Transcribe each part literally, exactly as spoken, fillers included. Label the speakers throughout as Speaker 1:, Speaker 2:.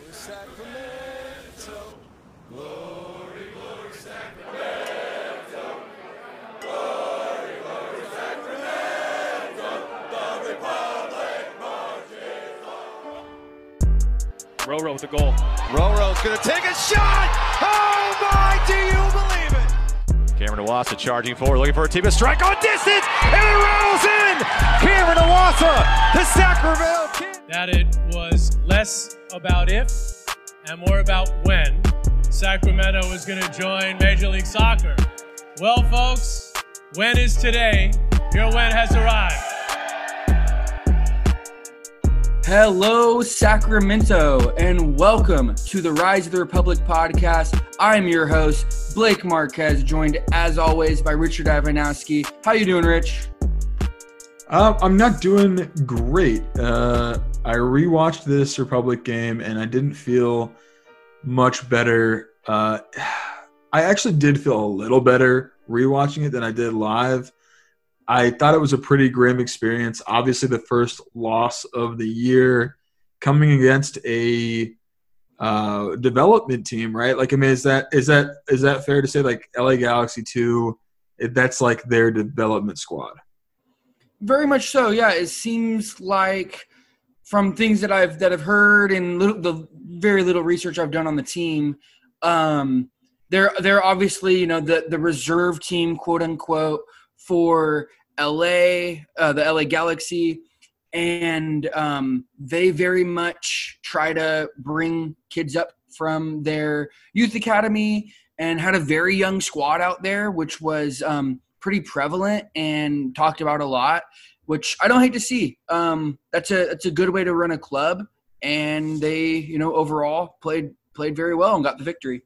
Speaker 1: Sacramento, glory, glory, Sacramento, glory, glory, Sacramento, the Republic marches on.
Speaker 2: Roro with the goal.
Speaker 3: Roro's gonna take a shot! Oh my, do you believe it?
Speaker 2: Cameron Iwasa charging forward, looking for a team to strike on distance, and it rolls in! Cameron Iwasa, the Sacramento Kings!
Speaker 4: That it was less about if and more about when Sacramento was going to join Major League Soccer. Well, folks, when is today? Your when has arrived.
Speaker 5: Hello, Sacramento, and welcome to the Rise of the Republic podcast. I'm your host, Blake Marquez, joined as always by Richard Ivanowski. How you doing, Rich?
Speaker 6: Uh, I'm not doing great. Uh, I rewatched this Republic game, and I didn't feel much better. Uh, I actually did feel a little better rewatching it than I did live. I thought it was a pretty grim experience. Obviously, the first loss of the year coming against a uh, development team, right? Like, I mean, is that is that is that fair to say? Like, L A Galaxy two, that's like their development squad.
Speaker 5: Very much so, yeah. It seems like from things that I've that I've heard and little, the very little research I've done on the team, um, they're they're obviously, you know, the the reserve team, quote unquote, for L A, uh, the L A Galaxy, and um, they very much try to bring kids up from their youth academy and had a very young squad out there, which was um, pretty prevalent and talked about a lot, which I don't hate to see. Um, that's a that's a good way to run a club, and they, you know, overall played played very well and got the victory.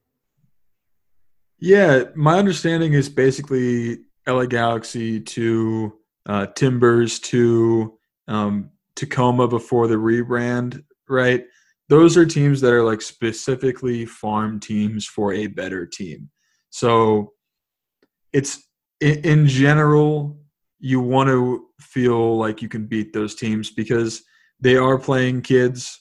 Speaker 6: Yeah, my understanding is basically L A Galaxy to uh, Timbers to um, Tacoma before the rebrand, right? Those are teams that are like specifically farm teams for a better team. So it's in, in general, you want to feel like you can beat those teams because they are playing kids.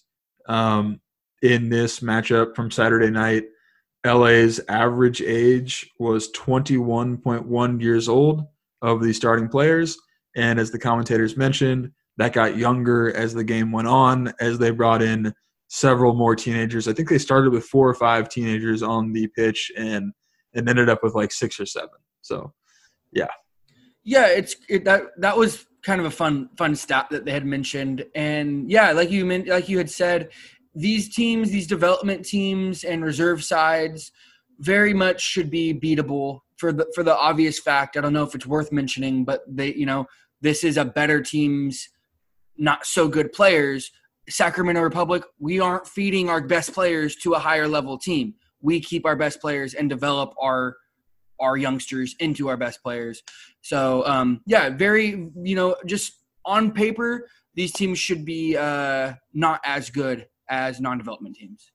Speaker 6: Um, in this matchup from Saturday night, L A's average age was twenty-one point one years old of the starting players. And as the commentators mentioned, that got younger as the game went on, as they brought in several more teenagers. I think they started with four or five teenagers on the pitch and, and ended up with like six or seven. So, yeah.
Speaker 5: Yeah, it's it, that that was kind of a fun fun stat that they had mentioned. And yeah, like you meant, like you had said, these teams, these development teams and reserve sides very much should be beatable for the for the obvious fact. I don't know if it's worth mentioning, but they, you know, this is a better team's not so good players. Sacramento Republic, we aren't feeding our best players to a higher level team. We keep our best players and develop our our youngsters into our best players. So, um, yeah, very, you know, just on paper, these teams should be uh, not as good as non-development teams.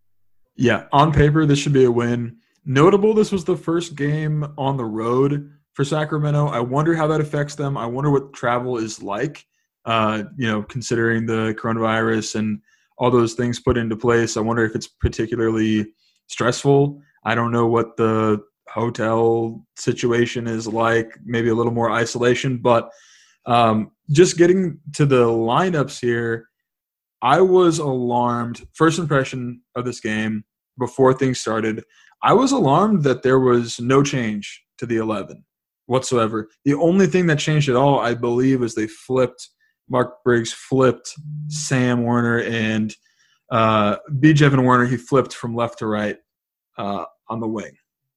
Speaker 6: Yeah, on paper, this should be a win. Notable, this was the first game on the road for Sacramento. I wonder how that affects them. I wonder what travel is like, uh, you know, considering the coronavirus and all those things put into place. I wonder if it's particularly stressful. I don't know what the hotel situation is like, maybe a little more isolation. But um, just getting to the lineups here, I was alarmed. First impression of this game before things started, I was alarmed that there was no change to the eleven whatsoever. The only thing that changed at all, I believe, is they flipped – Mark Briggs flipped Sam Werner and uh, B. Jevin Werner, he flipped from left to right uh, on the wing.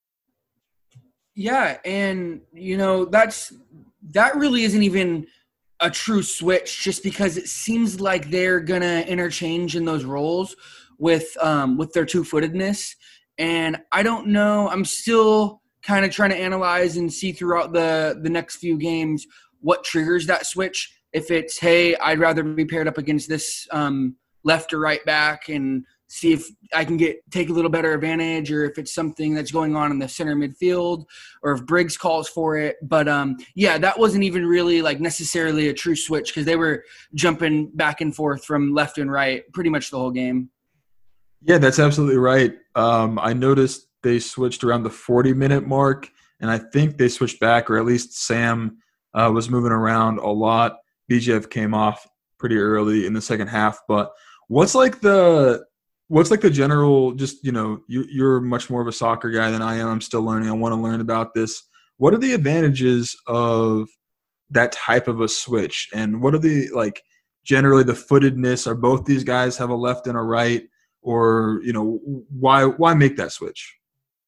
Speaker 5: Yeah, and, you know, that's that really isn't even a true switch just because it seems like they're going to interchange in those roles with um, with their two-footedness. And I don't know. I'm still kind of trying to analyze and see throughout the, the next few games what triggers that switch. If it's, hey, I'd rather be paired up against this um, left or right back and see if I can get take a little better advantage, or if it's something that's going on in the center midfield, or if Briggs calls for it. But, um, yeah, that wasn't even really like necessarily a true switch because they were jumping back and forth from left and right pretty much the whole game.
Speaker 6: Yeah, that's absolutely right. Um, I noticed they switched around the forty-minute mark, and I think they switched back, or at least Sam uh, was moving around a lot. B J F came off pretty early in the second half, but what's like the what's like the general? Just you know, you, you're much more of a soccer guy than I am. I'm still learning. I want to learn about this. What are the advantages of that type of a switch, and what are the like generally the footedness? Are both these guys have a left and a right? Or, you know, why why make that switch?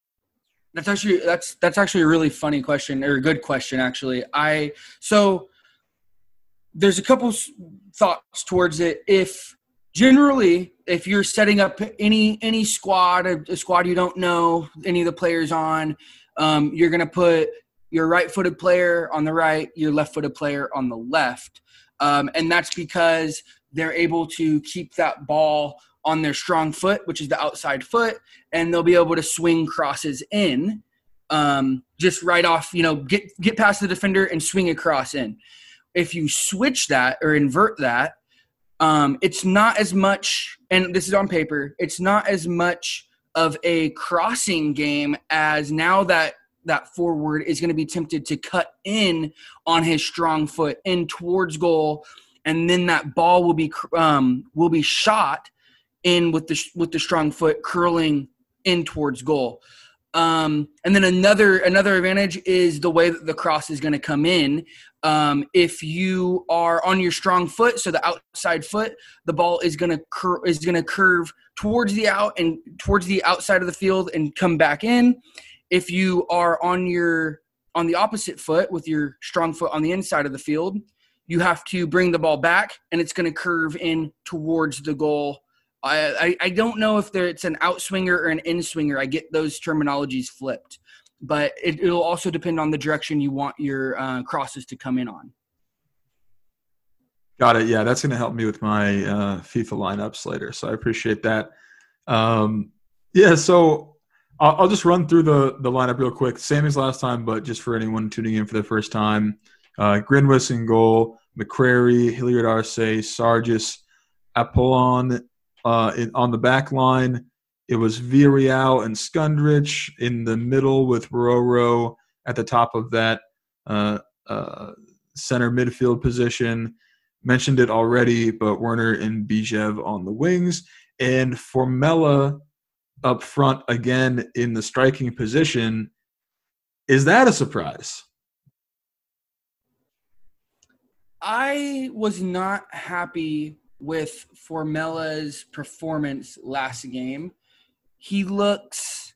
Speaker 5: That's actually that's that's actually a really funny question, or a good question actually. I so there's a couple thoughts towards it. If generally, if you're setting up any any squad, a, a squad you don't know any of the players on, um, you're gonna put your right-footed player on the right, your left-footed player on the left, um, and that's because they're able to keep that ball on their strong foot, which is the outside foot, and they'll be able to swing crosses in, um, just right off, you know, get get past the defender and swing a cross in. If you switch that or invert that, um, it's not as much, and this is on paper, it's not as much of a crossing game as now that that forward is going to be tempted to cut in on his strong foot in towards goal, and then that ball will be um, will be shot in with the with the strong foot curling in towards goal. Um, and then another another advantage is the way that the cross is going to come in. Um, if you are on your strong foot, so the outside foot, the ball is going to cur- is going to curve towards the out and towards the outside of the field and come back in. If you are on your on the opposite foot with your strong foot on the inside of the field, you have to bring the ball back, and it's going to curve in towards the goal. I, I don't know if there, it's an outswinger or an inswinger. I get those terminologies flipped, but it, it'll also depend on the direction you want your uh, crosses to come in on.
Speaker 6: Got it. Yeah, that's going to help me with my uh, FIFA lineups later, so I appreciate that. Um, yeah, so I'll, I'll just run through the, the lineup real quick. Same as last time, but just for anyone tuning in for the first time. Uh, Grinwis in goal, McCrary, Hilliard Arce, Sargis, Apollon, Uh, in, on the back line, it was Villarreal and Skundrich in the middle with Roro at the top of that uh, uh, center midfield position. Mentioned it already, but Werner and Bijev on the wings. And Formella up front again in the striking position. Is that a surprise?
Speaker 5: I was not happy with Formella's performance last game. He looks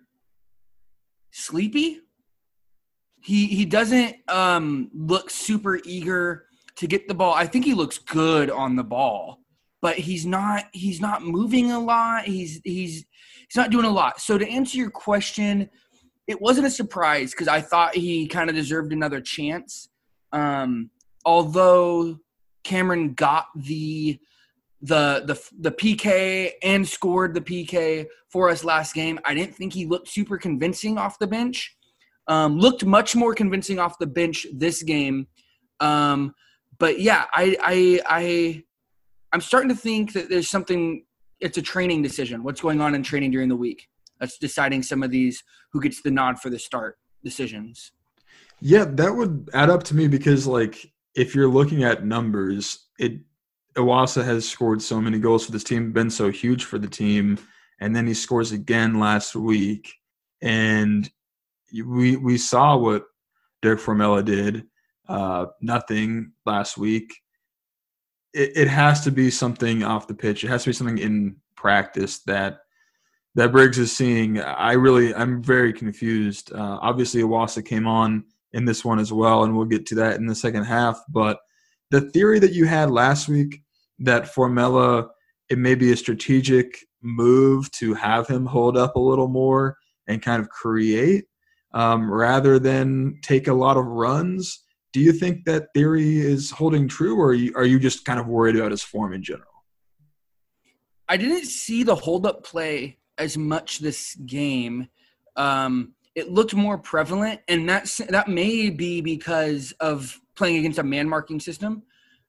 Speaker 5: sleepy. He he doesn't um, look super eager to get the ball. I think he looks good on the ball, but he's not he's not moving a lot. He's he's he's not doing a lot. So to answer your question, it wasn't a surprise because I thought he kind of deserved another chance. Um, although Cameron got the the the the P K and scored the P K for us last game, I didn't think he looked super convincing off the bench. Um, looked much more convincing off the bench this game. Um, but yeah, I I I I'm starting to think that there's something. It's a training decision. What's going on in training during the week? That's deciding some of these who gets the nod for the start decisions.
Speaker 6: Yeah, that would add up to me because, like, if you're looking at numbers, it Iwasa has scored so many goals for this team, been so huge for the team, and then he scores again last week. And we we saw what Derek Formella did, uh, nothing last week. It, it has to be something off the pitch. It has to be something in practice that that Briggs is seeing. I really, I'm very confused. Uh, obviously, Iwasa came on in this one as well, and we'll get to that in the second half. But the theory that you had last week that Formella, it may be a strategic move to have him hold up a little more and kind of create um, rather than take a lot of runs. Do you think that theory is holding true, or are you, are you just kind of worried about his form in general?
Speaker 5: I didn't see the hold-up play as much this game. Um, it looked more prevalent, and that's, that may be because of playing against a man-marking system.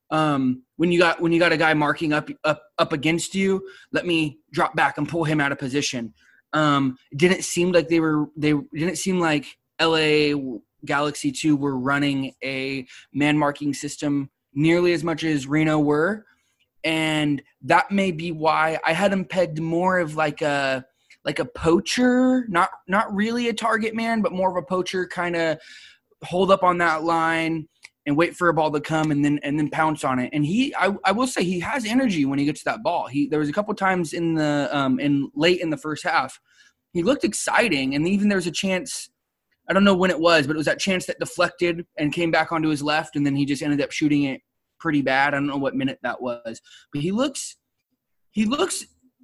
Speaker 5: Um, when you got when you got a guy marking up up up against you, let me drop back and pull him out of position. Um, it didn't seem like they were they it didn't seem like L A Galaxy two were running a man marking system nearly as much as Reno were, and that may be why I had him pegged more of like a like a poacher, not not really a target man, but more of a poacher, kind of hold up on that line and wait for a ball to come and then and then pounce on it. And he, I, I will say, he has energy when he gets that ball. He there was a couple times in the um in late in the first half, he looked exciting, and even there was a chance, I don't know when it was, but it was that chance that deflected and came back onto his left, and then he just ended up shooting it pretty bad. I don't know what minute that was, but he looks he looks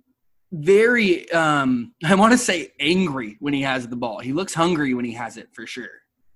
Speaker 5: very um I want to say angry when he has the ball. He looks hungry when he has it, for sure.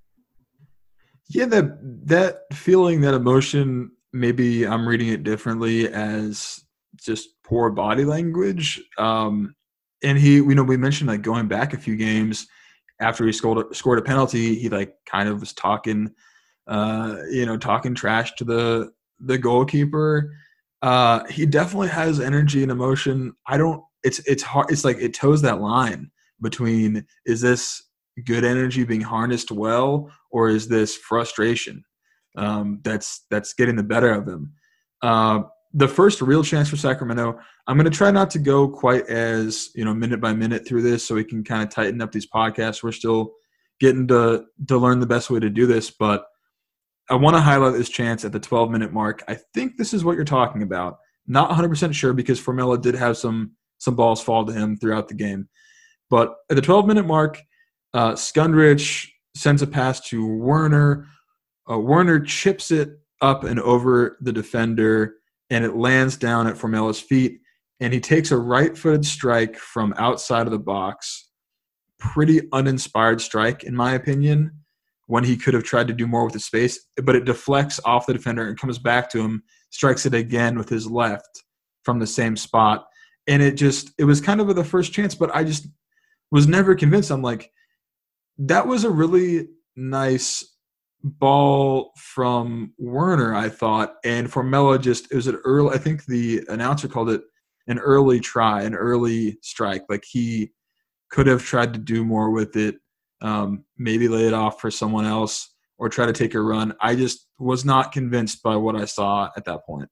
Speaker 6: Yeah, that that feeling, that emotion, maybe I'm reading it differently as just poor body language. Um, and he, you know, we mentioned like going back a few games after he scored scored a penalty, he like kind of was talking, uh, you know, talking trash to the the goalkeeper. Uh, he definitely has energy and emotion. I don't. It's it's hard. It's like it toes that line between, is this good energy being harnessed well, or is this frustration um, that's that's getting the better of him? Uh, the first real chance for Sacramento, I'm going to try not to go quite as, you know, minute by minute through this, so we can kind of tighten up these podcasts. We're still getting to to learn the best way to do this, but I want to highlight this chance at the twelve minute mark. I think this is what you're talking about. Not one hundred percent sure, because Formella did have some some balls fall to him throughout the game, but at the twelve minute mark, Uh, Skundrich sends a pass to Werner. Uh, Werner chips it up and over the defender, and it lands down at Formella's feet. And he takes a right-footed strike from outside of the box. Pretty uninspired strike, in my opinion, when he could have tried to do more with the space. But it deflects off the defender and comes back to him, strikes it again with his left from the same spot. And it just – it was kind of the first chance, but I just was never convinced. I'm like, that was a really nice ball from Werner, I thought. And Formella just, it was an early, I think the announcer called it an early try, an early strike. Like he could have tried to do more with it, um, maybe lay it off for someone else or try to take a run. I just was not convinced by what I saw at that point.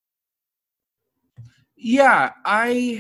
Speaker 5: Yeah, I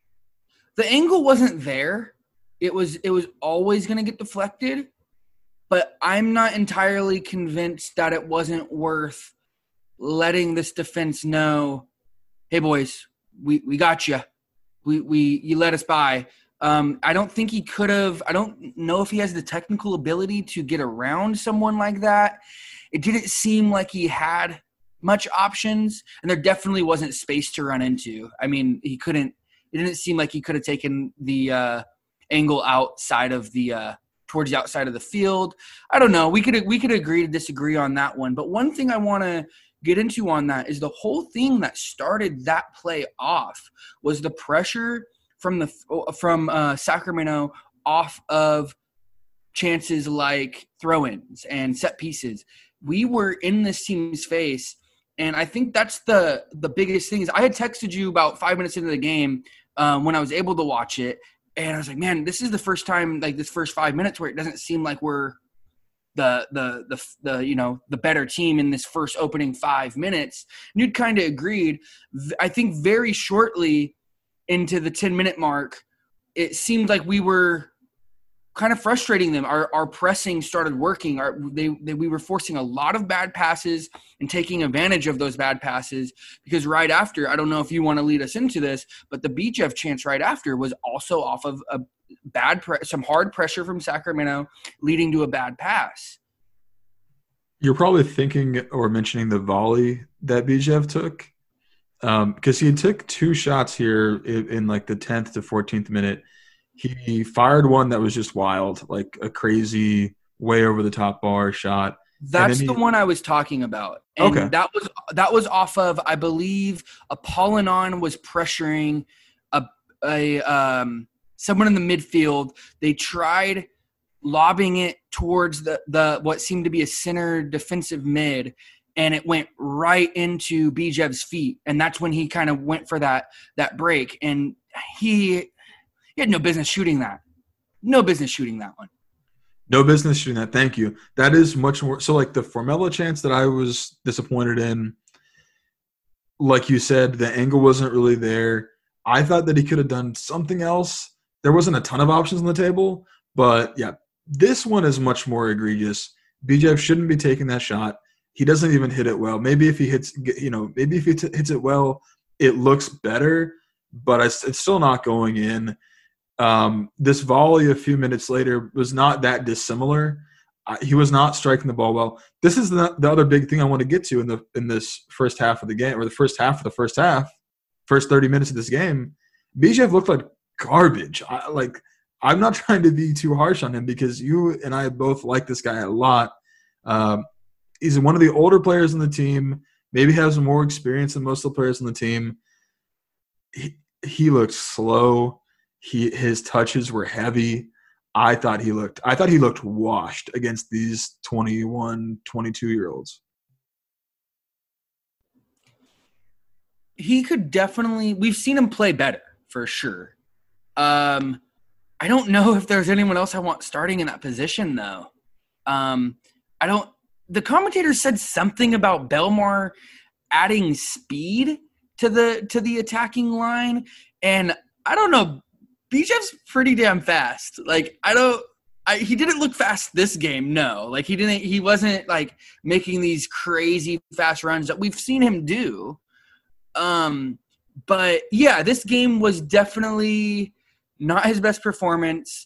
Speaker 5: – the angle wasn't there. It was it was always going to get deflected, but I'm not entirely convinced that it wasn't worth letting this defense know, hey boys, we, we got you, we we you let us by. Um, I don't think he could have. I don't know if he has the technical ability to get around someone like that. It didn't seem like he had much options, and there definitely wasn't space to run into. I mean, he couldn't. It didn't seem like he could have taken the. Uh, angle outside of the uh, towards the outside of the field. I don't know. We could we could agree to disagree on that one. But one thing I want to get into on that is the whole thing that started that play off was the pressure from the from uh, Sacramento off of chances like throw-ins and set pieces. We were in this team's face, and I think that's the the biggest thing. Is I had texted you about five minutes into the game um, when I was able to watch it. And I was like, man, this is the first time, like this first five minutes where it doesn't seem like we're the, the, the, the, you know, the better team in this first opening five minutes. And you'd kind of agreed. I think very shortly into the ten minute mark, it seemed like we were kind of frustrating them. Our, our pressing started working. Our, they, they, we were forcing a lot of bad passes and taking advantage of those bad passes, because right after, I don't know if you want to lead us into this, but the Bijev chance right after was also off of a bad, pre- some hard pressure from Sacramento leading to a bad pass.
Speaker 6: You're probably thinking or mentioning the volley that Bijev took, um, because he took two shots here in, in like the tenth to fourteenth minute. He fired one that was just wild, like a crazy way over the top bar shot.
Speaker 5: That's
Speaker 6: he,
Speaker 5: the one I was talking about. And
Speaker 6: okay.
Speaker 5: that was that was off of, I believe, Apollinaon was pressuring a a um, someone in the midfield. They tried lobbing it towards the, the what seemed to be a center defensive mid, and it went right into Bijev's feet. And that's when he kind of went for that that break. And he, he had no business shooting that. No business shooting that one.
Speaker 6: No business shooting that. Thank you. That is much more – so, like, the Formella chance that I was disappointed in, like you said, the angle wasn't really there. I thought that he could have done something else. There wasn't a ton of options on the table. But, yeah, this one is much more egregious. Bijev shouldn't be taking that shot. He doesn't even hit it well. Maybe if he hits, you know, maybe if he t- hits it well, it looks better, but it's, it's still not going in. Um, this volley a few minutes later was not that dissimilar. Uh, he was not striking the ball well. This is the, the other big thing I want to get to in the in this first half of the game, or the first half of the first half, first thirty minutes of this game. Bijev looked like garbage. I, like I'm not trying to be too harsh on him because you and I both like this guy a lot. Um, he's one of the older players on the team. Maybe has more experience than most of the players on the team. He, he looked slow. He his touches were heavy. I thought he looked I thought he looked washed against these twenty-one, twenty-two-year-olds.
Speaker 5: He could definitely – we've seen him play better for sure. Um, I don't know if there's anyone else I want starting in that position, though. Um, I don't – the commentator said something about Belmar adding speed to the to the attacking line, and I don't know – Bijev's pretty damn fast. Like, I don't I, – he didn't look fast this game, no. Like, he didn't – he wasn't, like, making these crazy fast runs that we've seen him do. Um, but, yeah, this game was definitely not his best performance.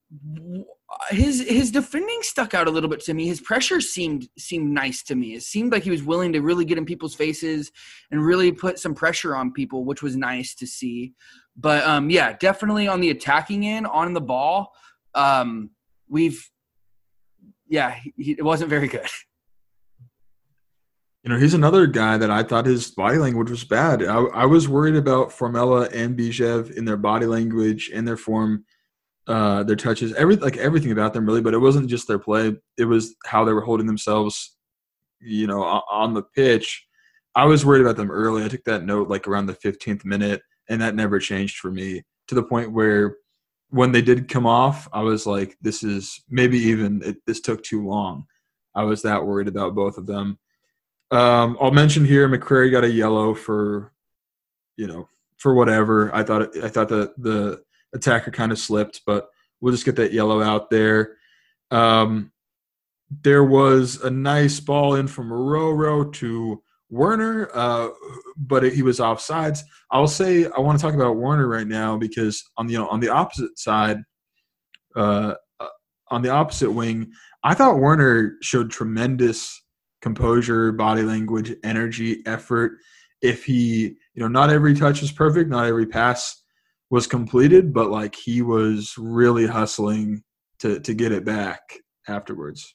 Speaker 5: His his defending stuck out a little bit to me. His pressure seemed seemed nice to me. It seemed like he was willing to really get in people's faces and really put some pressure on people, which was nice to see. But, um, yeah, definitely on the attacking end, on the ball, um, we've – yeah, he, it wasn't very good.
Speaker 6: You know, he's another guy that I thought his body language was bad. I, I was worried about Formella and Bijev in their body language and their form, uh, their touches, every like everything about them really. But it wasn't just their play; it was how they were holding themselves, you know, on the pitch. I was worried about them early. I took that note like around the fifteenth minute, and that never changed for me to the point where when they did come off, I was like, "This is maybe even it, this took too long." I was that worried about both of them. Um, I'll mention here McCrary got a yellow for, you know, for whatever. I thought it, I thought that the attacker kind of slipped, but we'll just get that yellow out there. Um, there was a nice ball in from Roro to Werner, uh, but it, he was offsides. I'll say I want to talk about Werner right now because on the you know, on the opposite side, uh, on the opposite wing, I thought Werner showed tremendous composure, body language, energy, effort. If he, you know, not every touch was perfect, not every pass was completed, but like he was really hustling to to get it back afterwards.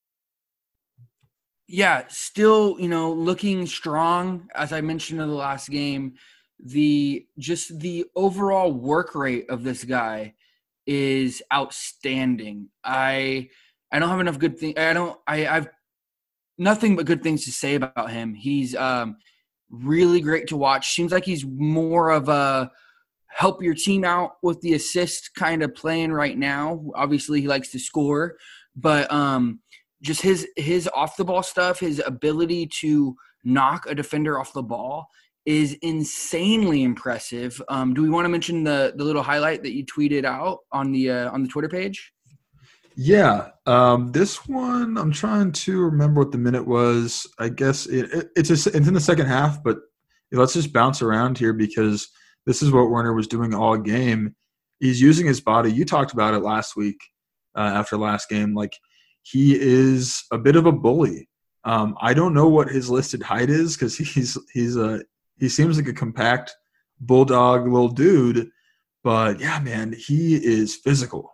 Speaker 5: Yeah, still, you know, looking strong. As I mentioned in the last game, the just the overall work rate of this guy is outstanding. I I don't have enough good things. I don't. I I've nothing but good things to say about him. He's um, really great to watch. Seems like he's more of a help your team out with the assist kind of playing right now. Obviously, he likes to score, but um, just his his off the ball stuff, his ability to knock a defender off the ball is insanely impressive. Um, do we want to mention the the little highlight that you tweeted out on the uh, on the Twitter page?
Speaker 6: Yeah, um, this one I'm trying to remember what the minute was. I guess it, it, it's a, it's in the second half, but let's just bounce around here because this is what Werner was doing all game. He's using his body. You talked about it last week uh, after last game. Like he is a bit of a bully. Um, I don't know what his listed height is because he's he's a he seems like a compact bulldog little dude, but yeah, man, he is physical.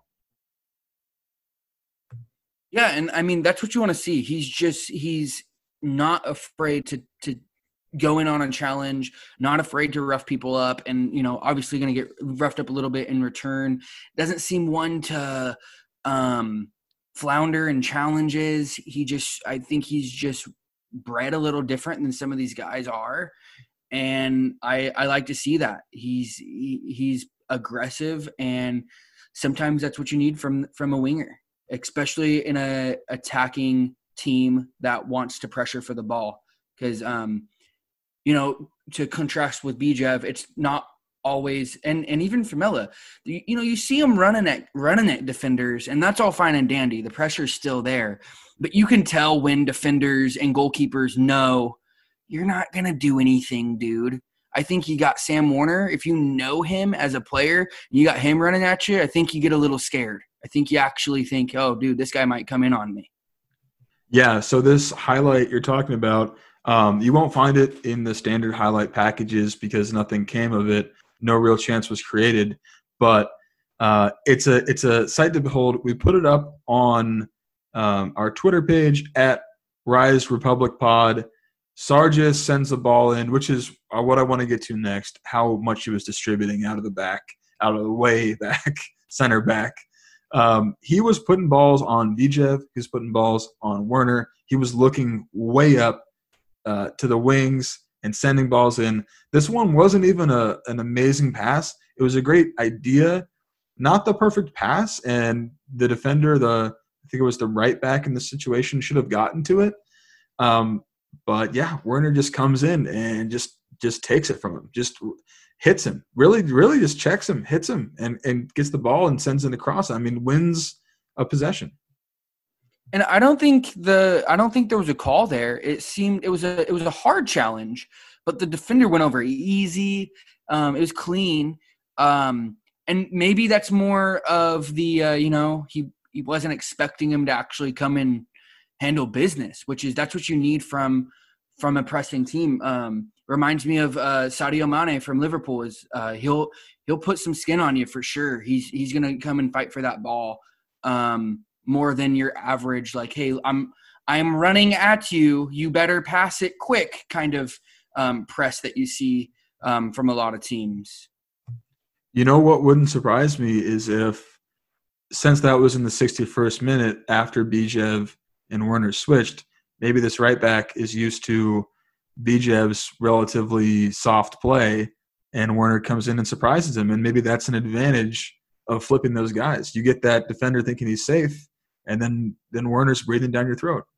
Speaker 5: Yeah, and I mean that's what you want to see. He's just he's not afraid to to go in on a challenge, not afraid to rough people up, and you know obviously going to get roughed up a little bit in return. Doesn't seem one to um, flounder in challenges. He just I think he's just bred a little different than some of these guys are. And I, I like to see that. He's he, he's aggressive, and sometimes that's what you need from from a winger, especially in a attacking team that wants to pressure for the ball. Because, um, you know, to contrast with Bijev, it's not always, and, and even Famila, you, you know, you see him running at running at defenders, and that's all fine and dandy. The pressure's still there. But you can tell when defenders and goalkeepers know you're not going to do anything, dude. I think you got Sam Warner. If you know him as a player, and you got him running at you, I think you get a little scared. I think you actually think, oh, dude, this guy might come in on me.
Speaker 6: Yeah, so this highlight you're talking about, um, you won't find it in the standard highlight packages because nothing came of it. No real chance was created. But uh, it's a it's a sight to behold. We put it up on um, our Twitter page at Rise Republic Pod. Sargis sends the ball in, which is what I want to get to next, how much he was distributing out of the back, out of the way back, center back. Um, he was putting balls on Bijev. He was putting balls on Werner. He was looking way up uh, to the wings and sending balls in. This one wasn't even a, an amazing pass. It was a great idea, not the perfect pass, and the defender, the I think it was the right back in the situation, should have gotten to it. Um, But, yeah, Werner just comes in and just just takes it from him, just hits him, really, really just checks him, hits him, and, and gets the ball and sends it across. I mean, wins a possession.
Speaker 5: And I don't think the I don't think there was a call there. It seemed it was a it was a hard challenge, but the defender went over easy. Um, it was clean, um, and maybe that's more of the uh, you know he he wasn't expecting him to actually come in, handle business, which is that's what you need from from a pressing team. Um, reminds me of uh, Sadio Mane from Liverpool. Is uh, he'll he'll put some skin on you for sure. He's he's gonna come and fight for that ball um, more than your average. Like, hey, I'm I'm running at you. You better pass it quick. Kind of um, press that you see um, from a lot of teams.
Speaker 6: You know what wouldn't surprise me is if, since that was in the sixty-first minute after Bijev and Werner switched, maybe this right back is used to Bijev's relatively soft play, and Werner comes in and surprises him, and maybe that's an advantage of flipping those guys. You get that defender thinking he's safe, and then then Werner's breathing down your throat.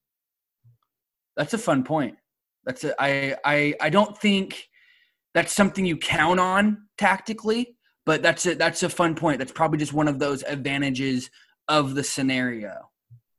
Speaker 5: That's a fun point. That's a, I I I don't think that's something you count on tactically, but that's a that's a fun point. That's probably just one of those advantages of the scenario.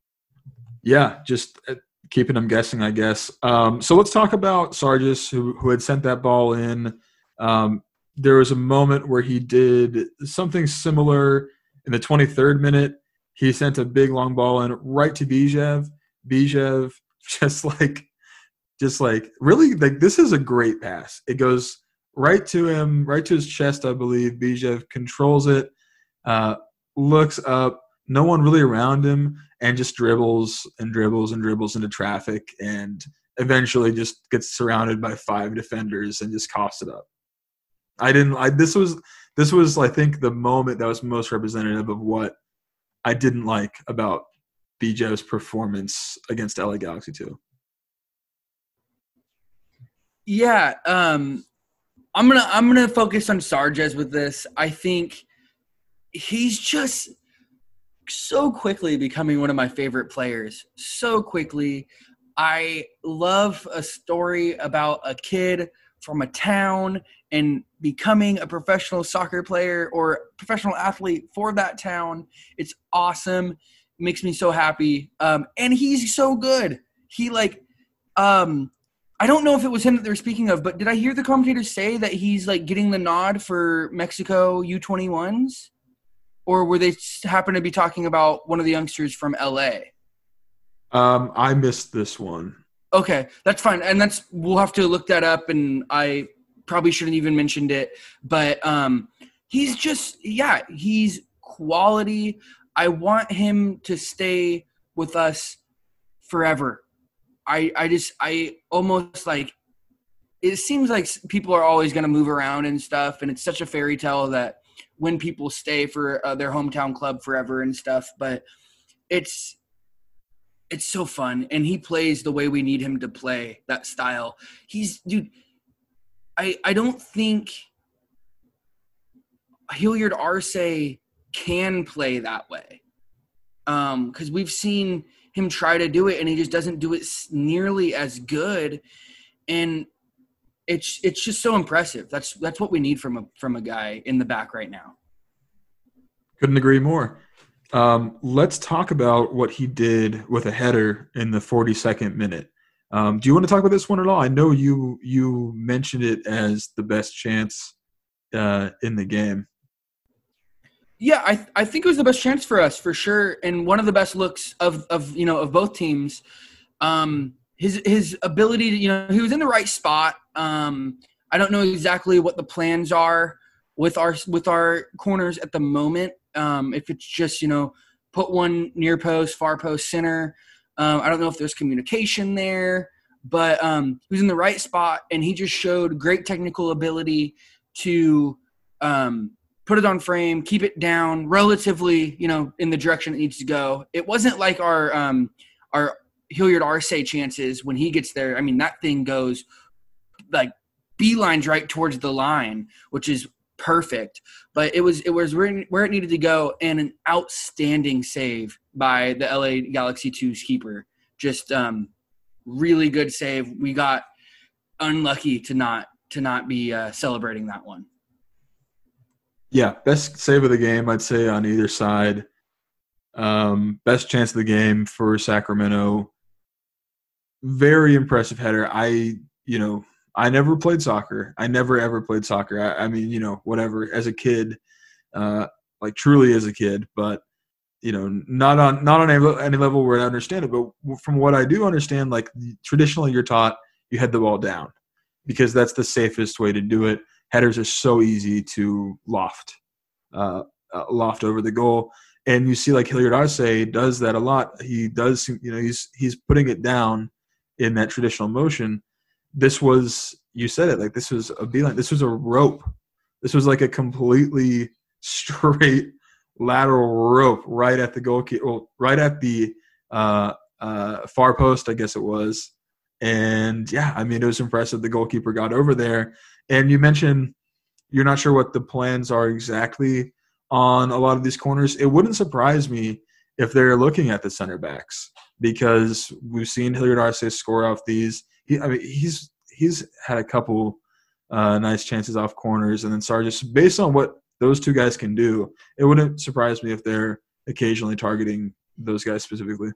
Speaker 6: Yeah, just keeping them guessing, I guess. Um, so let's talk about Sargis, who who had sent that ball in. Um, there was a moment where he did something similar in the twenty-third minute. He sent a big long ball in right to Bijev. Bijev just like, just like really like this is a great pass. It goes right to him, right to his chest, I believe. Bijev controls it, uh, looks up, no one really around him, and just dribbles and dribbles and dribbles into traffic, and eventually just gets surrounded by five defenders and just coughs it up. I didn't. I this was this was I think the moment that was most representative of what I didn't like about Bijev's performance against L A Galaxy two.
Speaker 5: Yeah, um, I'm gonna I'm gonna focus on Sargis with this. I think he's just so quickly becoming one of my favorite players. So quickly. I love a story about a kid from a town and becoming a professional soccer player or professional athlete for that town. It's awesome. It makes me so happy. Um, and he's so good. He like, um, I don't know if it was him that they were speaking of, but did I hear the commentators say that he's like getting the nod for Mexico U twenty-ones? Or were they happen to be talking about one of the youngsters from L A?
Speaker 6: Um, I missed this one.
Speaker 5: Okay, that's fine. And that's we'll have to look that up, and I probably shouldn't even mentioned it. But um, he's just, yeah, he's quality. I want him to stay with us forever. I, I just, I almost like, it seems like people are always going to move around and stuff, and it's such a fairy tale that when people stay for uh, their hometown club forever and stuff. But it's, it's so fun, and he plays the way we need him to play, that style. He's dude. I I don't think Hilliard Arce can play that way, um, because we've seen him try to do it, and he just doesn't do it nearly as good. And it's it's just so impressive. That's that's what we need from a from a guy in the back right now.
Speaker 6: Couldn't agree more. Um, let's talk about what he did with a header in the forty-second minute. Um, do you want to talk about this one at all? I know you you mentioned it as the best chance uh, in the game.
Speaker 5: Yeah, I I think it was the best chance for us for sure, and one of the best looks of of you know of both teams. Um, his his ability to, you know, he was in the right spot. Um, I don't know exactly what the plans are with our with our corners at the moment. Um, if it's just, you know, put one near post, far post, center. Um, I don't know if there's communication there, but um, he was in the right spot, and he just showed great technical ability to um, put it on frame, keep it down relatively, you know, in the direction it needs to go. It wasn't like our um, our Hilliard Arce chances when he gets there. I mean, that thing goes like beelines right towards the line, which is perfect. But it was it was where, where it needed to go, and an outstanding save by the L A Galaxy two's keeper. Just um, really good save. We got unlucky to not to not be uh, celebrating that one.
Speaker 6: Yeah, best save of the game, I'd say, on either side. Um, best chance of the game for Sacramento. Very impressive header. I, you know, I never played soccer. I never, ever played soccer. I, I mean, you know, whatever, as a kid, uh, like truly as a kid, but, you know, not on not on any, any level where I understand it. But from what I do understand, like traditionally you're taught you head the ball down because that's the safest way to do it. Headers are so easy to loft, uh, uh, loft over the goal. And you see like Hilliard Arce does that a lot. He does, you know, he's he's putting it down in that traditional motion. This was, you said it, like this was a beeline. This was a rope. This was like a completely straight lateral rope right at the goalkeeper, well, right at the uh, uh, far post, I guess it was. And yeah, I mean, it was impressive. The goalkeeper got over there. And you mentioned you're not sure what the plans are exactly on a lot of these corners. It wouldn't surprise me if they're looking at the center backs, because we've seen Hilliard Arce score off these. He, I mean, he's he's had a couple uh, nice chances off corners, and then Sargis, based on what those two guys can do, it wouldn't surprise me if they're occasionally targeting those guys specifically.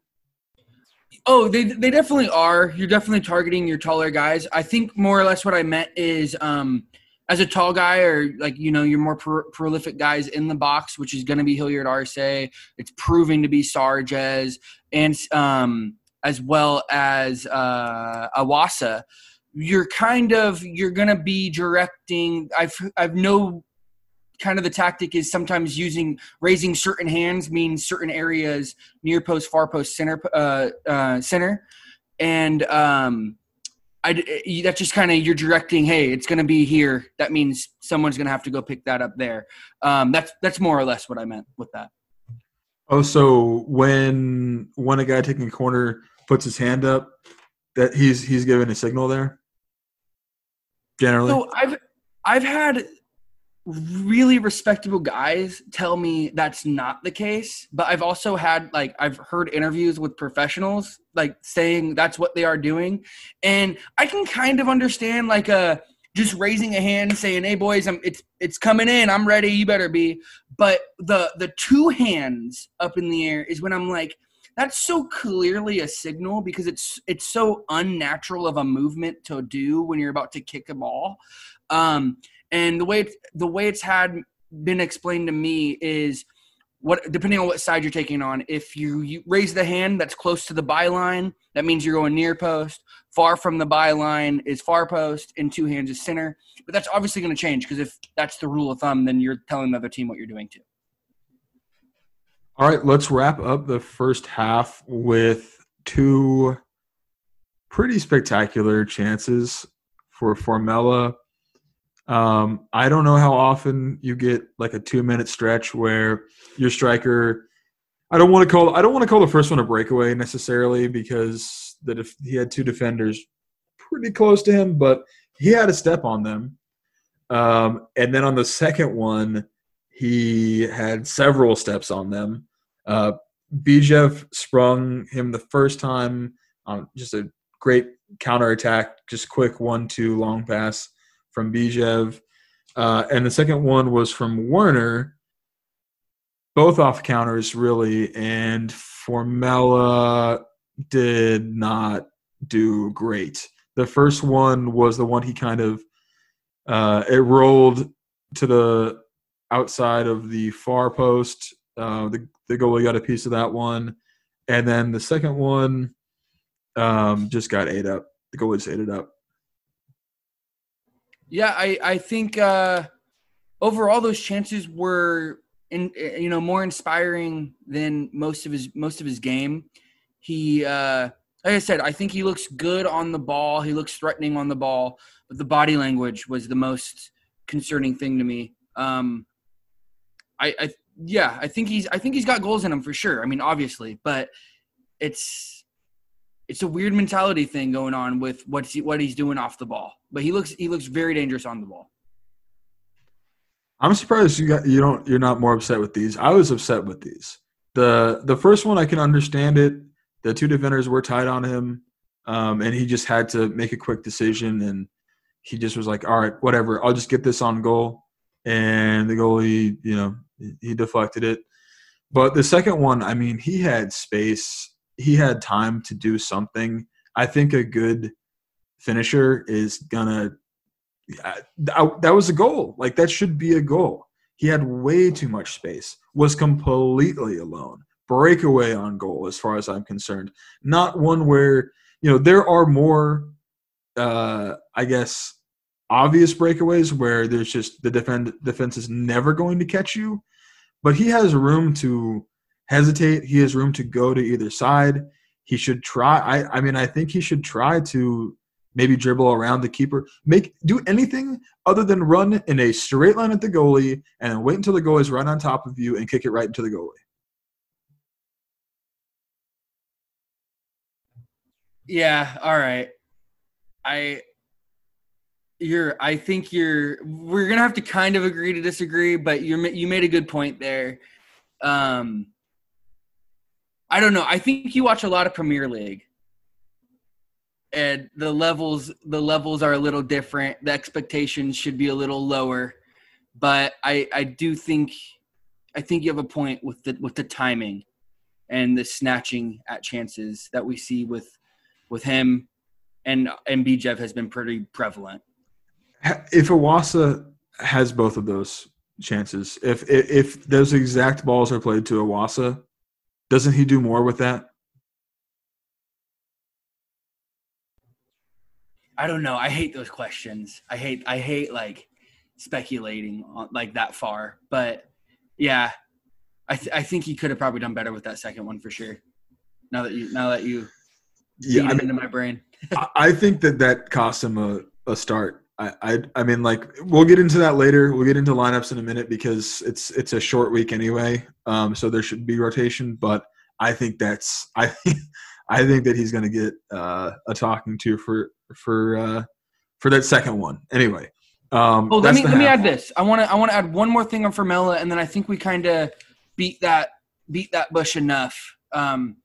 Speaker 5: Oh, they they definitely are. You're definitely targeting your taller guys. I think more or less what I meant is um, as a tall guy, or like, you know, you're more pro- prolific guys in the box, which is going to be Hilliard Arce. It's proving to be Sargis, and um, as well as uh, Awasa. You're kind of you're going to be directing. I've I've no. Kind of the tactic is sometimes using raising certain hands means certain areas, near post, far post, center, uh, uh, center, and um, I that's just kind of you're directing. Hey, it's going to be here. That means someone's going to have to go pick that up there. Um, that's that's more or less what I meant with that.
Speaker 6: Oh, so when when a guy taking a corner puts his hand up, that he's he's giving a signal there. Generally,
Speaker 5: so I've I've had really respectable guys tell me that's not the case, but I've also had like I've heard interviews with professionals like saying that's what they are doing, and I can kind of understand like a just raising a hand saying, "Hey boys, I'm it's it's coming in, I'm ready, you better be." But the the two hands up in the air is when I'm like, that's so clearly a signal, because it's it's so unnatural of a movement to do when you're about to kick a ball. Um, And the way it's, the way it's had been explained to me is, what depending on what side you're taking on, if you, you raise the hand that's close to the byline, that means you're going near post. Far from the byline is far post, and two hands is center. But that's obviously going to change, because if that's the rule of thumb, then you're telling the other team what you're doing too.
Speaker 6: All right, let's wrap up the first half with two pretty spectacular chances for Formella. Um, I don't know how often you get like a two-minute stretch where your striker I don't want to call I don't want to call the first one a breakaway necessarily because the def- he had two defenders pretty close to him, but he had a step on them. Um, and then on the second one, he had several steps on them. Uh, Bijev sprung him the first time on just a great counterattack, just quick one two long pass from Bijev. Uh, and the second one was from Werner, both off counters, really, and Formella did not do great. The first one was the one he kind of uh, – it rolled to the outside of the far post. Uh, the, the goalie got a piece of that one. And then the second one um, just got ate up. The goalie just ate it up.
Speaker 5: Yeah, I, I think uh, overall those chances were – In, you know, more inspiring than most of his most of his game. He, uh, like I said, I think he looks good on the ball. He looks threatening on the ball, but the body language was the most concerning thing to me. Um, I, I, yeah, I think he's, I think he's got goals in him for sure. I mean, obviously, but it's, it's a weird mentality thing going on with what's he, what he's doing off the ball. But he looks, he looks very dangerous on the ball.
Speaker 6: I'm surprised you got you don't you're not more upset with these. I was upset with these. The the first one I can understand it. The two defenders were tight on him, um, and he just had to make a quick decision, and he just was like, all right, whatever, I'll just get this on goal. And the goalie, you know, he deflected it. But the second one, I mean, he had space. He had time to do something. I think a good finisher is gonna that was a goal. Like, that should be a goal. He had way too much space, was completely alone. Breakaway on goal, as far as I'm concerned. Not one where, you know, there are more, uh, I guess, obvious breakaways where there's just the defend, defense is never going to catch you. But he has room to hesitate. He has room to go to either side. He should try. I, I mean, I think he should try to maybe dribble around the keeper, make do anything other than run in a straight line at the goalie and then wait until the goalie's right on top of you and kick it right into the goalie.
Speaker 5: Yeah, all right. I you're I think you're we're going to have to kind of agree to disagree, but you you made a good point there. Um I don't know. I think you watch a lot of Premier League. And the levels the levels are a little different. The expectations should be a little lower. But I, I do think I think you have a point with the with the timing and the snatching at chances that we see with with him, and and Bijev has been pretty prevalent.
Speaker 6: If Iwasa has both of those chances, if if, if those exact balls are played to Iwasa, doesn't he do more with that?
Speaker 5: I don't know. I hate those questions. I hate I hate like speculating on, like that far. But yeah, I th- I think he could have probably done better with that second one for sure. Now that you now that you
Speaker 6: yeah,
Speaker 5: beat
Speaker 6: I
Speaker 5: it
Speaker 6: mean,
Speaker 5: into my brain.
Speaker 6: I think that that cost him a, a start. I, I I mean, like, we'll get into that later. We'll get into lineups in a minute because it's it's a short week anyway. Um, so there should be rotation. But I think that's I think I think that he's going to get uh, a talking to for for uh, for that second one. Anyway. Um,
Speaker 5: oh, let me let
Speaker 6: half.
Speaker 5: me add this. I want to I want to add one more thing on Formella, and then I think we kind of beat that beat that bush enough. Um,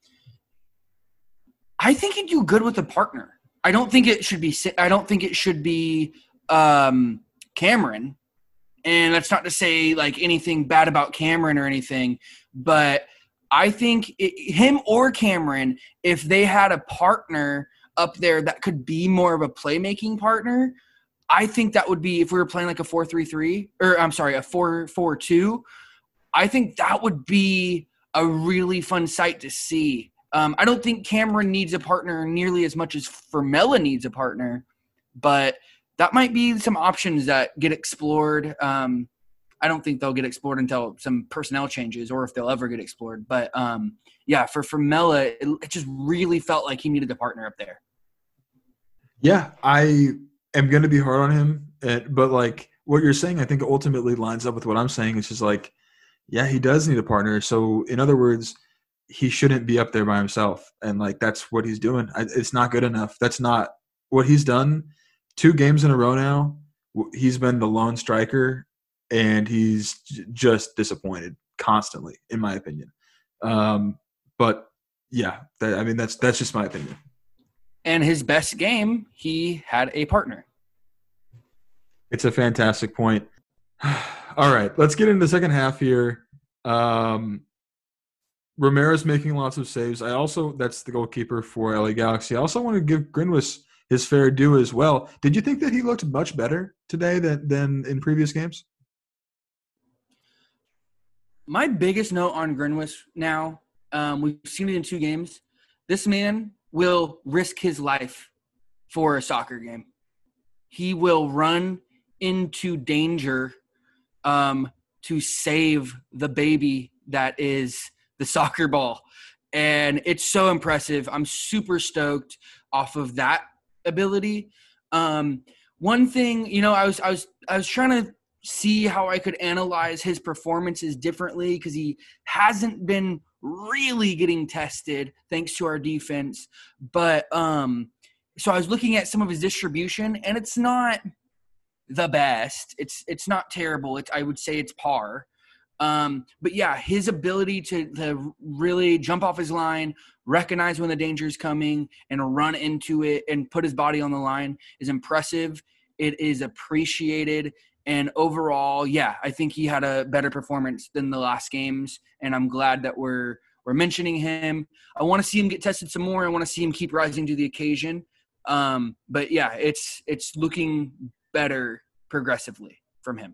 Speaker 5: I think he'd do good with a partner. I don't think it should be. I don't think it should be um, Cameron. And that's not to say like anything bad about Cameron or anything, but I think it, him or Cameron, if they had a partner up there that could be more of a playmaking partner, I think that would be, if we were playing like a four three three, or I'm sorry, a four four two, I think that would be a really fun sight to see. Um, I don't think Cameron needs a partner nearly as much as Formella needs a partner, but that might be some options that get explored. Um, I don't think they'll get explored until some personnel changes, or if they'll ever get explored. But um, yeah, for Formella, it, it just really felt like he needed a partner up there.
Speaker 6: Yeah, I am going to be hard on him, but like what you're saying, I think ultimately lines up with what I'm saying. It's just like, yeah, he does need a partner. So in other words, he shouldn't be up there by himself. And like, that's what he's doing. I, it's not good enough. That's not what he's done. Two games in a row now, he's been the lone striker, and he's j- just disappointed constantly, in my opinion. Um, but yeah, that, I mean, that's, that's just my opinion.
Speaker 5: And his best game, he had a partner.
Speaker 6: It's a fantastic point. All right, let's get into the second half here. Um, Ramirez making lots of saves. I also, that's the goalkeeper for L A Galaxy. I also want to give Grinwis his fair due as well. Did you think that he looked much better today than, than in previous games?
Speaker 5: My biggest note on Grinwis now, um, we've seen it in two games. This man will risk his life for a soccer game. He will run into danger um, to save the baby that is the soccer ball. And it's so impressive. I'm super stoked off of that ability. Um, one thing, you know, I was, I was, I was trying to see how I could analyze his performances differently, because he hasn't been really getting tested thanks to our defense. But um, so I was looking at some of his distribution, and it's not the best. It's it's not terrible. It's, I would say it's par. Um, but yeah, his ability to, to really jump off his line, recognize when the danger is coming, and run into it and put his body on the line is impressive. It is appreciated. And overall, yeah, I think he had a better performance than the last games, and I'm glad that we're we're mentioning him. I want to see him get tested some more. I want to see him keep rising to the occasion. Um, but yeah, it's it's looking better progressively from him.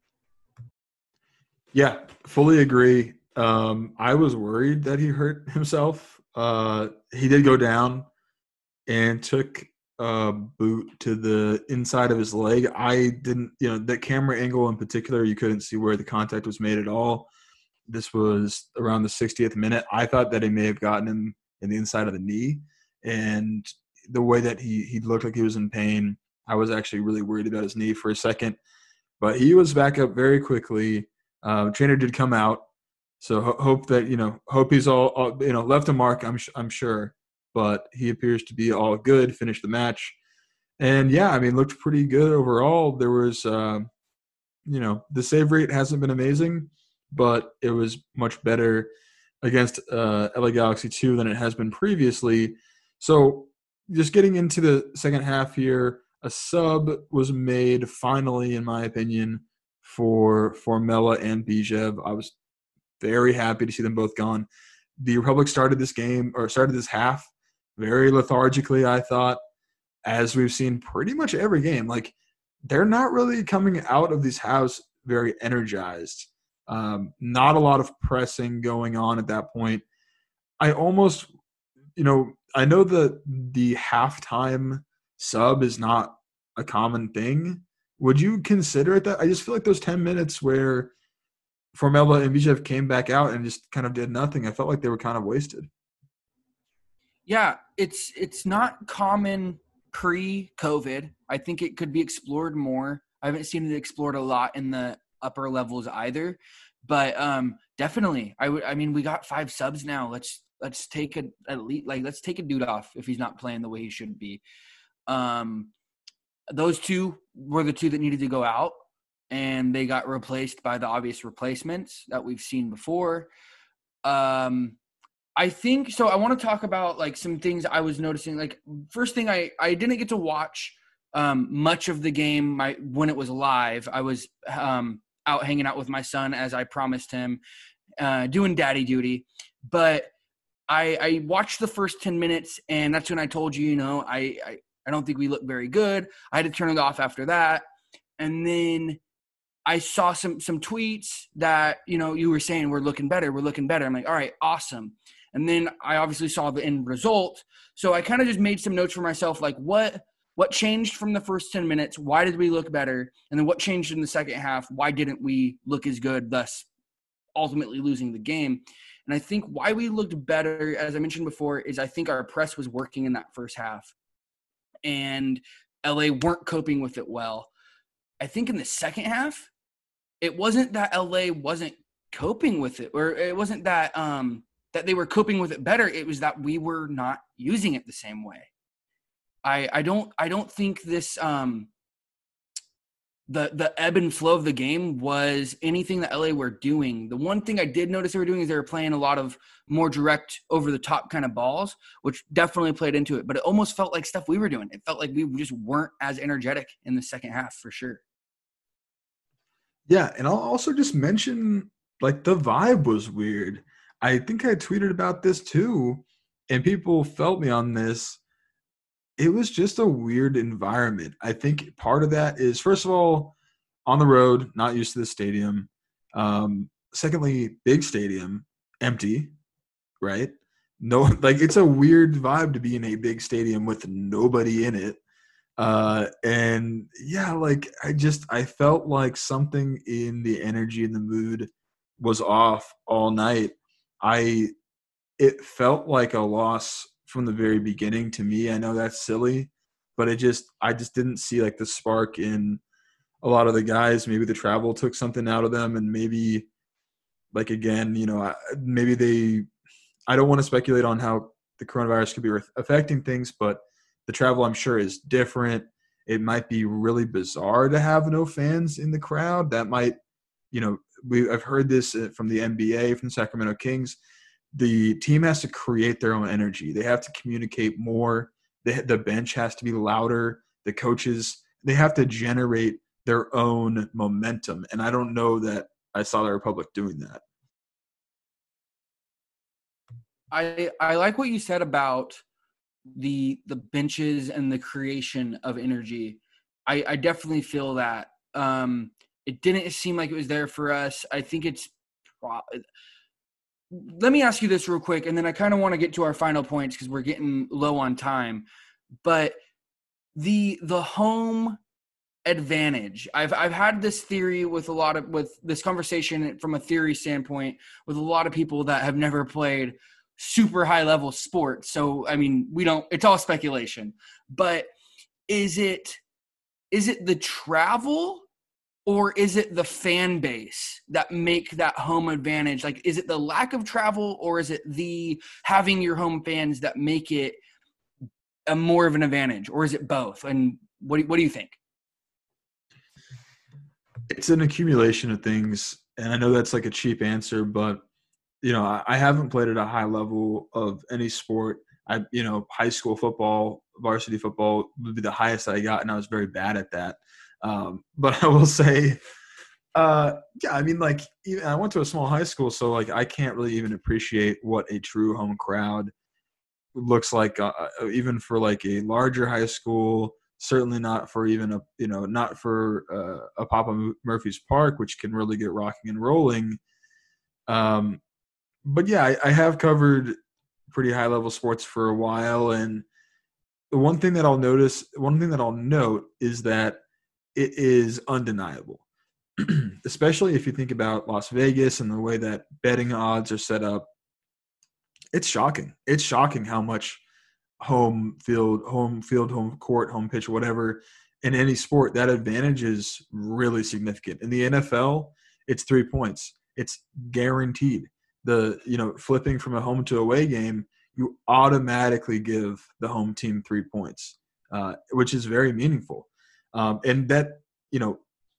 Speaker 6: Yeah, fully agree. Um, I was worried that he hurt himself. Uh, he did go down and took a boot to the inside of his leg. I didn't, you know, that camera angle in particular, you couldn't see where the contact was made at all. This was around the sixtieth minute. I thought that he may have gotten him in the inside of the knee. And the way that he, he looked like he was in pain, I was actually really worried about his knee for a second. But he was back up very quickly. Uh, trainer did come out. So ho- hope that, you know, hope he's all, all you know, left a mark, I'm, sh- I'm sure. But he appears to be all good, finished the match. And, yeah, I mean, looked pretty good overall. There was, uh, you know, the save rate hasn't been amazing, but it was much better against uh, L A Galaxy two than it has been previously. So just getting into the second half here, a sub was made finally, in my opinion, for Formella and Bijev. I was very happy to see them both gone. The Republic started this game, or started this half, very lethargically, I thought, as we've seen pretty much every game. Like, they're not really coming out of these halves very energized. Um, not a lot of pressing going on at that point. I almost, you know, I know that the halftime sub is not a common thing. Would you consider it that? I just feel like those ten minutes where Formella and Bijev came back out and just kind of did nothing, I felt like they were kind of wasted.
Speaker 5: Yeah, it's it's not common pre-COVID. I think it could be explored more. I haven't seen it explored a lot in the upper levels either, but um, definitely, I would. I mean, we got five subs now. Let's let's take a at least like let's take a dude off if he's not playing the way he should be. Um, those two were the two that needed to go out, and they got replaced by the obvious replacements that we've seen before. Um, I think so. I want to talk about like some things I was noticing. Like, first thing, I, I didn't get to watch um, much of the game my, when it was live. I was um, out hanging out with my son, as I promised him, uh, doing daddy duty. But I, I watched the first ten minutes, and that's when I told you, you know, I, I, I don't think we look very good. I had to turn it off after that. And then I saw some some tweets that, you know, you were saying we're looking better, we're looking better. I'm like, all right, awesome. And then I obviously saw the end result. So I kind of just made some notes for myself, like what what changed from the first ten minutes? Why did we look better? And then what changed in the second half? Why didn't we look as good, thus ultimately losing the game? And I think why we looked better, as I mentioned before, is I think our press was working in that first half. And L A weren't coping with it well. I think in the second half, it wasn't that L A wasn't coping with it, or it wasn't that um, that they were coping with it better. It was that we were not using it the same way. I I don't I don't think this um the the ebb and flow of the game was anything that L A were doing. The one thing I did notice they were doing is they were playing a lot of more direct over the top kind of balls, which definitely played into it. But it almost felt like stuff we were doing. It felt like we just weren't as energetic in the second half for sure.
Speaker 6: Yeah, and I'll also just mention, like, the vibe was weird. I think I tweeted about this too, and people felt me on this. It was just a weird environment. I think part of that is, first of all, on the road, not used to the stadium. Um, secondly, big stadium, empty, right? No, like, it's a weird vibe to be in a big stadium with nobody in it. Uh, and yeah, like, I just, I felt like something in the energy and the mood was off all night. I, it felt like a loss from the very beginning to me. I know that's silly, but it just, I just didn't see like the spark in a lot of the guys. Maybe the travel took something out of them, and maybe, like, again, you know, maybe they, I don't want to speculate on how the coronavirus could be affecting things, but the travel, I'm sure, is different. It might be really bizarre to have no fans in the crowd. That might, you know, we I've heard this from the N B A, from the Sacramento Kings. The team has to create their own energy. They have to communicate more. The, the bench has to be louder. The coaches, they have to generate their own momentum. And I don't know that I saw the Republic doing that.
Speaker 5: I I like what you said about the the benches and the creation of energy. I, I definitely feel that. Um, it didn't seem like it was there for us. I think it's pro- – let me ask you this real quick, and then I kind of want to get to our final points because we're getting low on time. But the the home advantage, I've I've had this theory with a lot of – with this conversation from a theory standpoint with a lot of people that have never played – super high level sport. So, I mean, we don't, it's all speculation, but is it, is it the travel or is it the fan base that make that home advantage? Like, is it the lack of travel or is it the having your home fans that make it a more of an advantage, or is it both? And what do, what do you think?
Speaker 6: It's an accumulation of things. And I know that's like a cheap answer, but you know, I, I haven't played at a high level of any sport. I, you know, high school football, varsity football would be the highest I got, and I was very bad at that. Um, but I will say, uh, yeah, I mean, like, even, I went to a small high school, so like I can't really even appreciate what a true home crowd looks like, uh, even for like a larger high school. Certainly not for even a, you know, not for uh, a Papa Murphy's Park, which can really get rocking and rolling. Um, But yeah, I, I have covered pretty high level sports for a while, and the one thing that I'll notice, one thing that I'll note is that it is undeniable, especially if you think about Las Vegas and the way that betting odds are set up. It's shocking. It's shocking how much home field, home field, home court, home pitch, whatever, in any sport, that advantage is really significant. In the N F L, it's three points. It's guaranteed. The, you know, flipping from a home to away game, you automatically give the home team three points, uh, which is very meaningful. Um, and that, you know,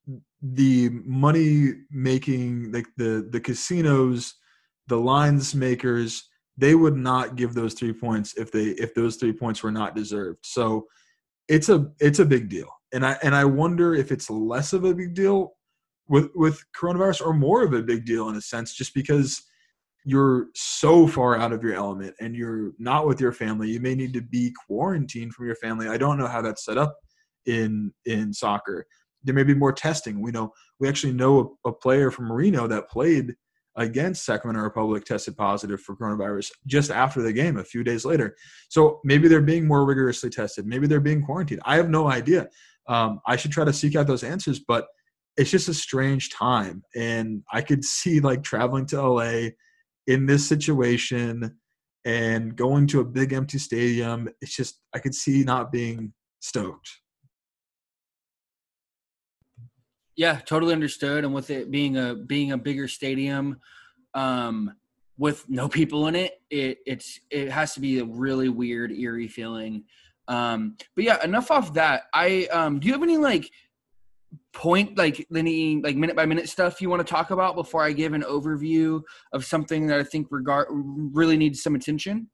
Speaker 6: the money making, like the, the casinos, the lines makers, they would not give those three points if they, if those three points were not deserved. So it's a, it's a big deal. And I, and I wonder if it's less of a big deal with, with coronavirus, or more of a big deal in a sense, just because you're so far out of your element and you're not with your family. You may need to be quarantined from your family. I don't know how that's set up in in soccer. There may be more testing. We know we actually know a, a player from Reno that played against Sacramento Republic tested positive for coronavirus just after the game, a few days later. So maybe they're being more rigorously tested. Maybe they're being quarantined. I have no idea. Um, I should try to seek out those answers, but it's just a strange time. And I could see like traveling to L A in this situation and going to a big empty stadium. It's just, I could see not being stoked.
Speaker 5: Yeah, totally understood. And with it being a being a bigger stadium, um, with no people in it, it it's it has to be a really weird, eerie feeling. Um, but yeah, enough off that. I um, do you have any like point like any like minute by minute stuff you want to talk about before I give an overview of something that I think regard really needs some attention?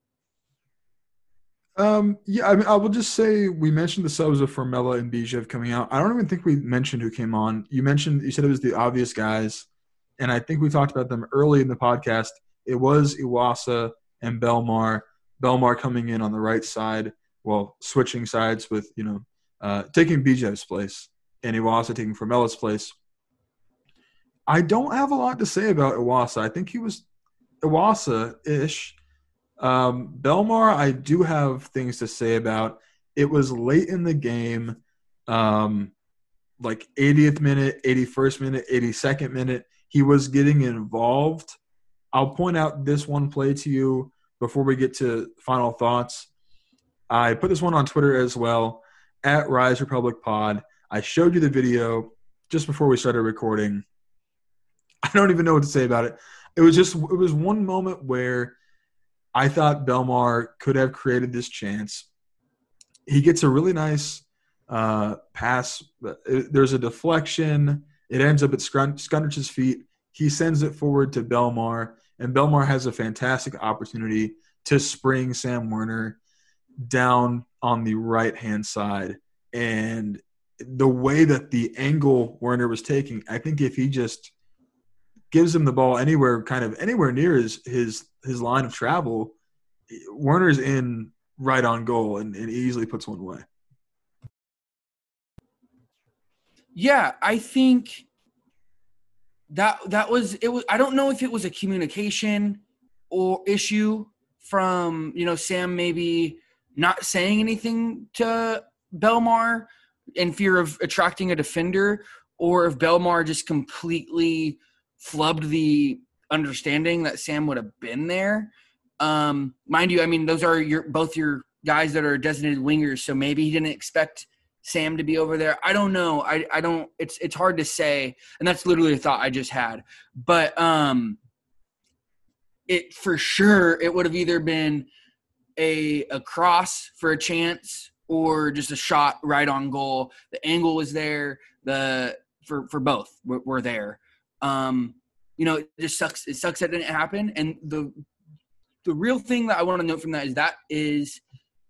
Speaker 6: Um, yeah, I mean, I will just say we mentioned the subs of Formella and Bijev coming out. I don't even think we mentioned who came on. You mentioned, you said it was the obvious guys, and I think we talked about them early in the podcast. It was Iwasa and Belmar. Belmar coming in on the right side, well, switching sides with, you know, uh, taking Bijev's place and Iwasa taking Formella's place. I don't have a lot to say about Iwasa. I think he was Iwasa-ish. Um, Belmar, I do have things to say about. It was late in the game, um, like eightieth minute, eighty-first minute, eighty-second minute. He was getting involved. I'll point out this one play to you before we get to final thoughts. I put this one on Twitter as well, at Rise Republic Pod. I showed you the video just before we started recording. I don't even know what to say about it. It was just, it was one moment where I thought Belmar could have created this chance. He gets a really nice uh, pass. There's a deflection. It ends up at Skundrich's feet. He sends it forward to Belmar, and Belmar has a fantastic opportunity to spring Sam Werner down on the right-hand side. And the way that the angle Werner was taking, I think if he just gives him the ball anywhere, kind of anywhere near his his, his line of travel, Werner's in right on goal and, and easily puts one away.
Speaker 5: Yeah, I think that that was it. Was I don't know if it was a communication or issue from, you know, Sam maybe not saying anything to Belmar in fear of attracting a defender, or if Belmar just completely flubbed the understanding that Sam would have been there. Um, mind you, I mean, those are your both your guys that are designated wingers, so maybe he didn't expect Sam to be over there. I don't know. I, I don't – it's it's hard to say, and that's literally a thought I just had. But um, it for sure it would have either been a, a cross for a chance or just a shot right on goal. The angle was there. The for, for both were, were there. Um, you know, it just sucks. It sucks that it didn't happen. And the the real thing that I want to note from that is that is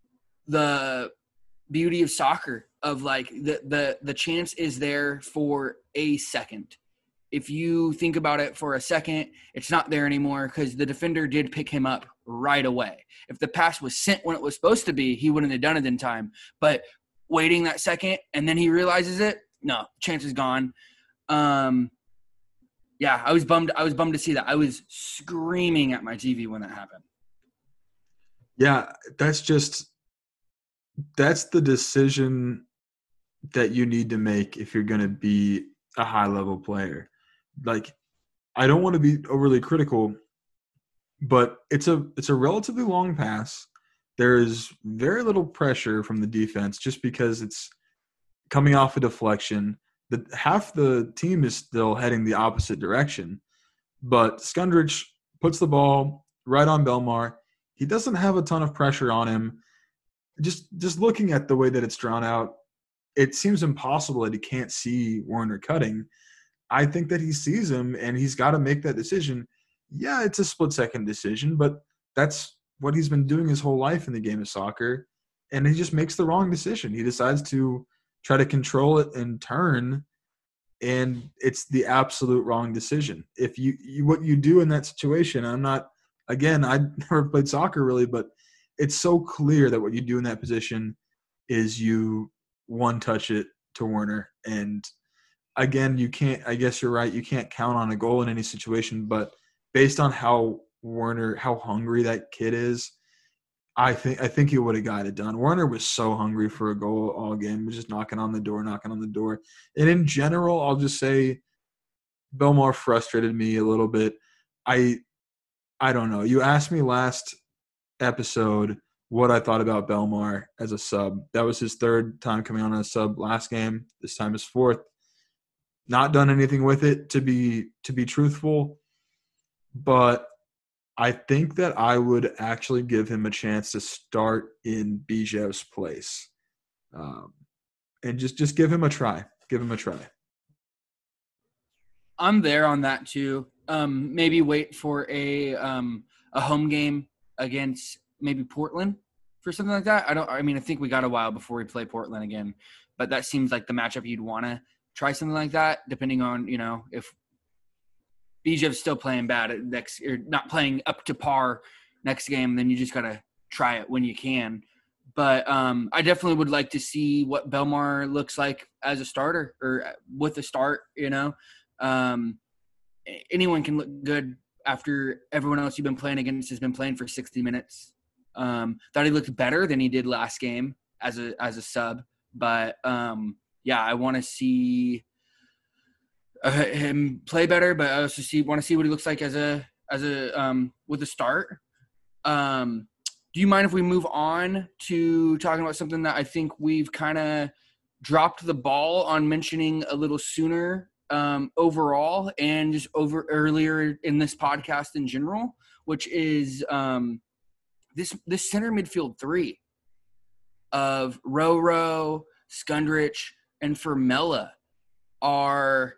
Speaker 5: the beauty of soccer, of like the the the chance is there for a second. If you think about it for a second, it's not there anymore because the defender did pick him up right away. If the pass was sent when it was supposed to be, he wouldn't have done it in time. But waiting that second and then he realizes it, no, chance is gone. Um, yeah, I was bummed. I was bummed to see that. I was screaming at my T V when that happened.
Speaker 6: Yeah, that's just that's the decision that you need to make if you're going to be a high-level player. Like, I don't want to be overly critical, but it's a it's a relatively long pass. There is very little pressure from the defense just because it's coming off a deflection. The half the team is still heading the opposite direction, but Skundrich puts the ball right on Belmar. He doesn't have a ton of pressure on him. Just just looking at the way that it's drawn out, it seems impossible that he can't see Werner cutting. I think that he sees him, and he's got to make that decision. Yeah, it's a split-second decision, but that's what he's been doing his whole life in the game of soccer, and he just makes the wrong decision. He decides to try to control it and turn, and it's the absolute wrong decision. If you, you what you do in that situation, I'm not – again, I never played soccer really, but it's so clear that what you do in that position is you one-touch it to Werner. And, again, you can't – I guess you're right. You can't count on a goal in any situation, but based on how Werner – how hungry that kid is, I think I think he would have got it done. Werner was so hungry for a goal all game. He was just knocking on the door, knocking on the door. And in general, I'll just say Belmar frustrated me a little bit. I I don't know. You asked me last episode what I thought about Belmar as a sub. That was his third time coming on as a sub last game. This time is fourth. Not done anything with it, to be to be truthful. But I think that I would actually give him a chance to start in Bijev's place, um, and just just give him a try. Give him a try.
Speaker 5: I'm there on that too. Um, maybe wait for a um, a home game against maybe Portland for something like that. I don't. I mean, I think we got a while before we play Portland again, but that seems like the matchup you'd want to try something like that, depending on, you know, if Bijev's still playing bad at next, or not playing up to par next game, then you just gotta try it when you can. But um, I definitely would like to see what Belmar looks like as a starter or with a start. You know, um, anyone can look good after everyone else you've been playing against has been playing for sixty minutes. Um, thought he looked better than he did last game as a as a sub, but um, yeah, I want to see uh, him play better, but I also see want to see what he looks like as a as a um, with a start. Um, do you mind if we move on to talking about something that I think we've kind of dropped the ball on mentioning a little sooner um, overall, and just over earlier in this podcast in general, which is um, this this center midfield three of Roro, Skundrich, and Formella are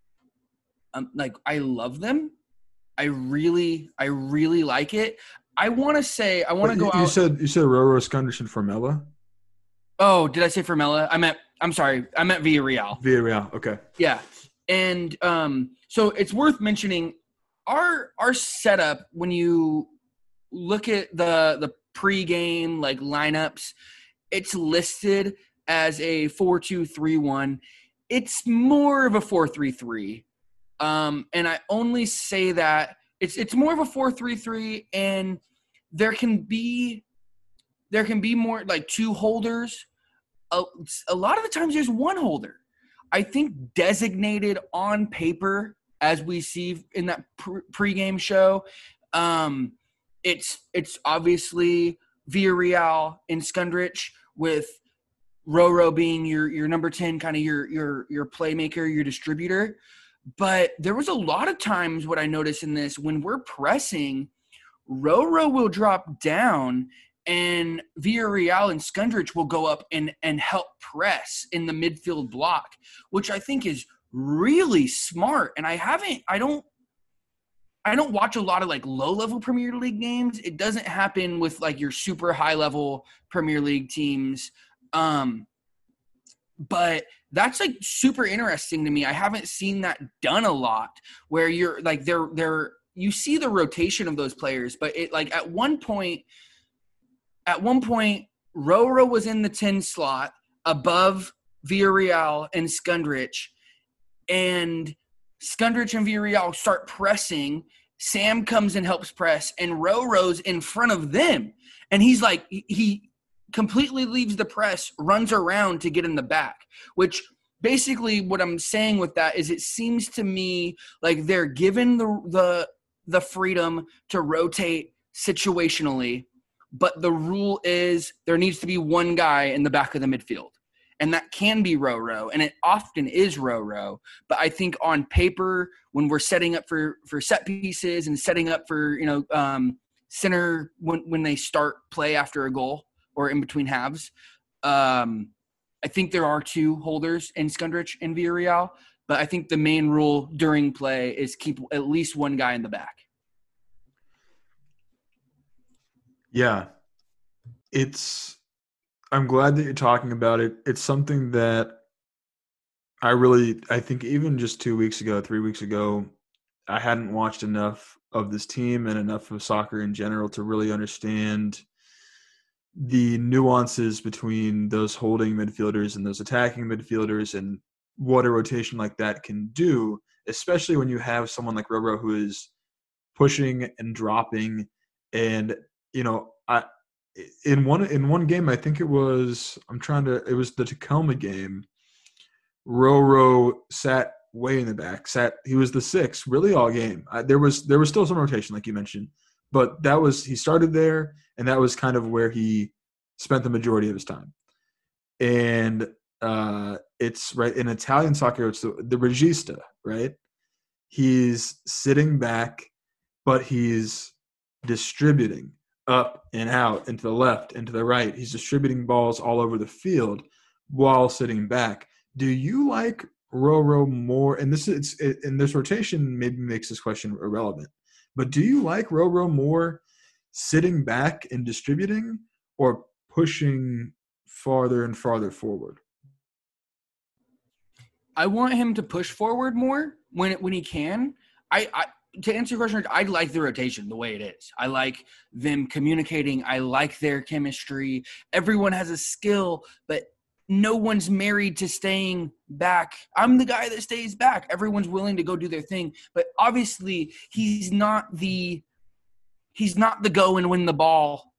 Speaker 5: um, like, I love them. I really, I really like it. I want to say, I want to go
Speaker 6: you
Speaker 5: out.
Speaker 6: said you said Roro, Skundrich, and Formella.
Speaker 5: Oh, did I say Formella? I meant, I'm sorry, I meant Villarreal.
Speaker 6: Villarreal, okay.
Speaker 5: Yeah, and um, so it's worth mentioning our our setup when you look at the the pregame like lineups. It's listed as a four two three one. It's more of a four three three. Um, and I only say that it's it's more of a four three three, and there can be there can be more like two holders. A, a lot of the times there's one holder. I think designated on paper, as we see in that pre- pregame show, um, it's it's obviously Villarreal and Skundrich, with Roro being your your number ten, kind of your your your playmaker, your distributor. But there was a lot of times what I noticed in this, when we're pressing, Roro will drop down and Villarreal and Skundrich will go up and, and help press in the midfield block, which I think is really smart. And I haven't, I don't, I don't watch a lot of like low level Premier League games. It doesn't happen with like your super high level Premier League teams. Um, but that's like super interesting to me. I haven't seen that done a lot, where you're like, they're, they're, you see the rotation of those players, but it like at one point, at one point, Roro was in the ten slot above Villarreal and Skundrich, and Skundrich and Villarreal start pressing. Sam comes and helps press, and Roro's in front of them. And he's like, he completely leaves the press, runs around to get in the back, which basically what I'm saying with that is it seems to me like they're given the the the freedom to rotate situationally, but the rule is there needs to be one guy in the back of the midfield. And that can be Roro, and it often is Roro. But I think on paper, when we're setting up for, for set pieces and setting up for, you know, um, center when, when they start play after a goal or in between halves, um, I think there are two holders in Skundrich and Villarreal. But I think the main rule during play is keep at least one guy in the back.
Speaker 6: Yeah. It's – I'm glad that you're talking about it. It's something that I really – I think even just two weeks ago, three weeks ago, I hadn't watched enough of this team and enough of soccer in general to really understand the nuances between those holding midfielders and those attacking midfielders and what a rotation like that can do, especially when you have someone like Roro who is pushing and dropping. And, you know, I in one in one game, I think it was I'm trying to it was the Tacoma game. Roro sat way in the back. Sat he was the sixth really all game. I, there was there was still some rotation, like you mentioned, but that was he started there, and that was kind of where he spent the majority of his time. And uh, it's right in Italian soccer, it's the, the regista, right? He's sitting back, but he's distributing up and out and to the left and to the right. He's distributing balls all over the field while sitting back. Do you like Roro more? And this is and this rotation maybe makes this question irrelevant. But do you like Roro more sitting back and distributing or pushing farther and farther forward?
Speaker 5: I want him to push forward more when when he can. I, I to answer your question, I like the rotation the way it is. I like them communicating. I like their chemistry. Everyone has a skill, but no one's married to staying back. I'm the guy that stays back. Everyone's willing to go do their thing, but obviously he's not the he's not the go and win the ball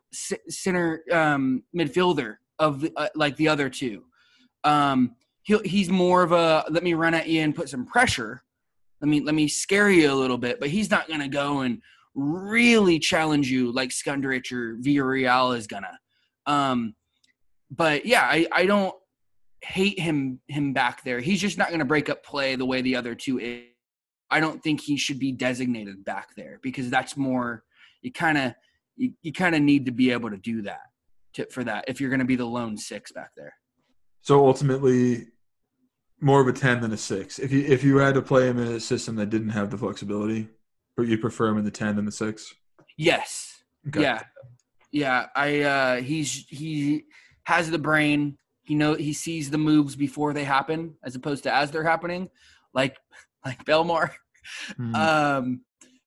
Speaker 5: center um, midfielder of the, uh, like the other two. Um, he he's more of a let me run at you and put some pressure. Let me let me scare you a little bit, but he's not gonna go and really challenge you like Skundrich or Villarreal is gonna. Um, but yeah, I, I don't hate him him back there. He's just not gonna break up play the way the other two is. I don't think he should be designated back there because that's more you kind of you, you kind of need to be able to do that to, for that if you're gonna be the lone six back there.
Speaker 6: So ultimately, more of a ten than a six. If you if you had to play him in a system that didn't have the flexibility, but you prefer him in the ten than the six?
Speaker 5: Yes. Okay. Yeah. Yeah. I uh, he's he has the brain. He know he sees the moves before they happen, as opposed to as they're happening, like like Belmar. Mm. Um,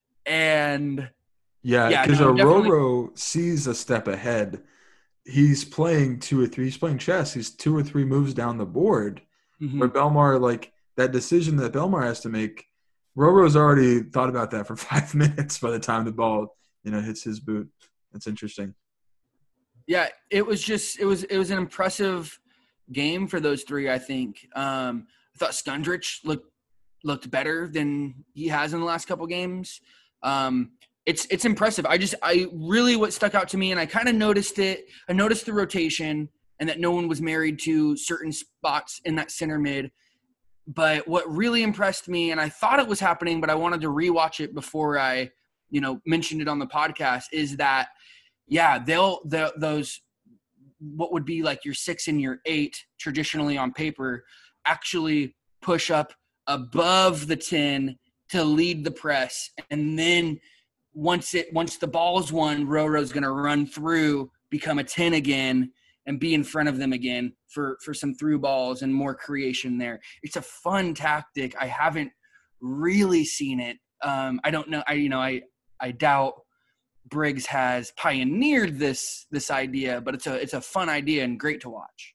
Speaker 5: and
Speaker 6: yeah, because yeah, no, Roro sees a step ahead. He's playing two or three. He's playing chess. He's two or three moves down the board. Mm-hmm. Where Belmar, like that decision that Belmar has to make, Roro's already thought about that for five minutes by the time the ball, you know, hits his boot. That's interesting.
Speaker 5: Yeah, it was just it was it was an impressive game for those three. I think um, I thought Skundrich looked looked better than he has in the last couple games. Um, it's it's impressive. I just I really what stuck out to me, and I kind of noticed it. I noticed the rotation. And that no one was married to certain spots in that center mid. But what really impressed me, and I thought it was happening, but I wanted to rewatch it before I, you know, mentioned it on the podcast, is that, yeah, they'll, they'll those, what would be like your six and your eight traditionally on paper, actually push up above the ten to lead the press. And then once it, once the ball's won, Roro's going to run through, become a ten again, and be in front of them again for, for some through balls and more creation there. It's a fun tactic. I haven't really seen it. Um, I don't know. I, you know, I, I doubt Briggs has pioneered this, this idea, but it's a, it's a fun idea and great to watch.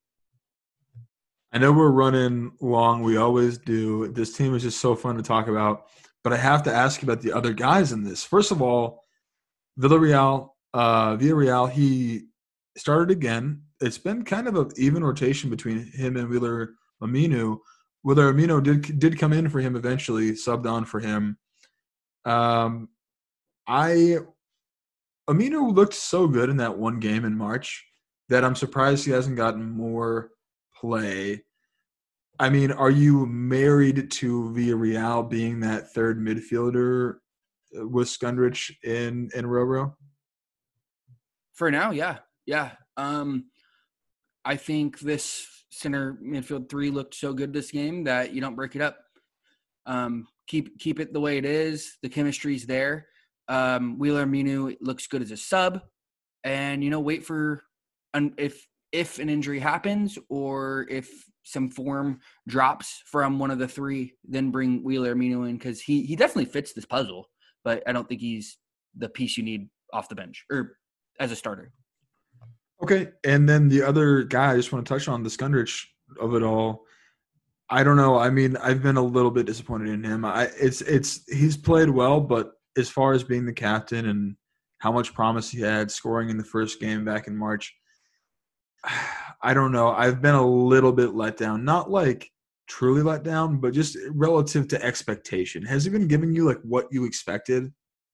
Speaker 6: I know we're running long. We always do. This team is just so fun to talk about, but I have to ask you about the other guys in this. First of all, Villarreal, uh, Villarreal, he started again. It's been kind of an even rotation between him and Wheeler Aminu. Wheeler Aminu did did come in for him eventually, subbed on for him. Um, I Aminu looked so good in that one game in March that I'm surprised he hasn't gotten more play. I mean, are you married to Villarreal being that third midfielder with Skundrich in in Roro?
Speaker 5: For now, yeah, yeah. Um, I think this center midfield three looked so good this game that you don't break it up. Um, keep keep it the way it is. The chemistry's there. Um, Wheeler Aminu looks good as a sub, and you know, wait for an, if if an injury happens or if some form drops from one of the three, then bring Wheeler Aminu in because he he definitely fits this puzzle. But I don't think he's the piece you need off the bench or as a starter.
Speaker 6: Okay, and then the other guy I just want to touch on, the Skundrich of it all. I don't know. I mean, I've been a little bit disappointed in him. I it's it's he's played well, but as far as being the captain and how much promise he had scoring in the first game back in March, I don't know. I've been a little bit let down. Not like truly let down, but just relative to expectation. Has he been giving you like what you expected?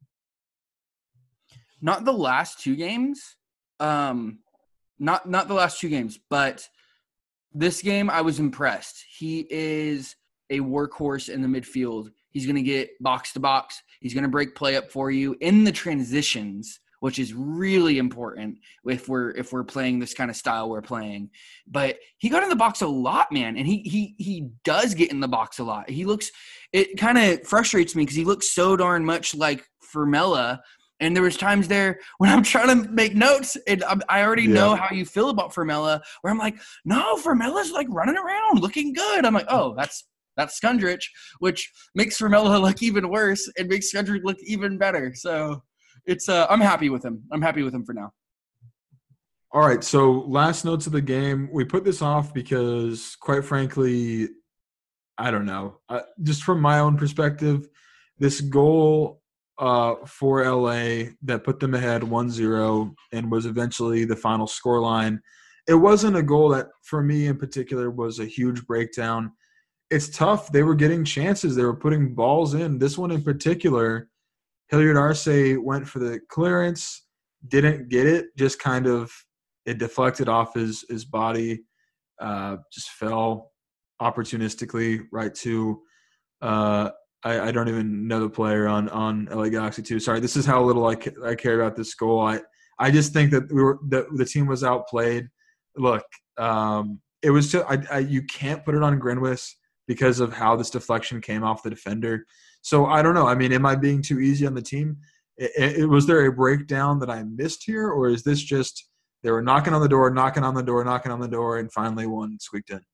Speaker 5: Not the last two games. Um Not not the last two games, but this game I was impressed. He is a workhorse in the midfield. He's going to get box to box. He's going to break play up for you in the transitions, which is really important if we're if we're playing this kind of style we're playing. But he got in the box a lot, man, and he he he does get in the box a lot. He looks – it kind of frustrates me because he looks so darn much like Formella. And there was times there when I'm trying to make notes, and I'm, I already
Speaker 6: yeah.
Speaker 5: know how you feel about Formella, where I'm like, no, Formella's like running around looking good. I'm like, oh, that's that's Skundrich, which makes Formella look even worse and makes Skundrich look even better. So it's uh, I'm happy with him. I'm happy with him for now.
Speaker 6: All right, so last notes of the game. We put this off because, quite frankly, I don't know. Uh, just from my own perspective, this goal – Uh, for L A that put them ahead one zero and was eventually the final scoreline. It wasn't a goal that, for me in particular, was a huge breakdown. It's tough. They were getting chances. They were putting balls in. This one in particular, Hilliard Arce went for the clearance, didn't get it, just kind of it deflected off his, his body, uh, just fell opportunistically right to uh, – I, I don't even know the player on, on L A Galaxy two. Sorry, this is how little I, I care about this goal. I, I just think that we were that the team was outplayed. Look, um, it was just I, I you can't put it on Grinwis because of how this deflection came off the defender. So I don't know. I mean, am I being too easy on the team? It, it, was there a breakdown that I missed here, or is this just they were knocking on the door, knocking on the door, knocking on the door, and finally one squeaked in?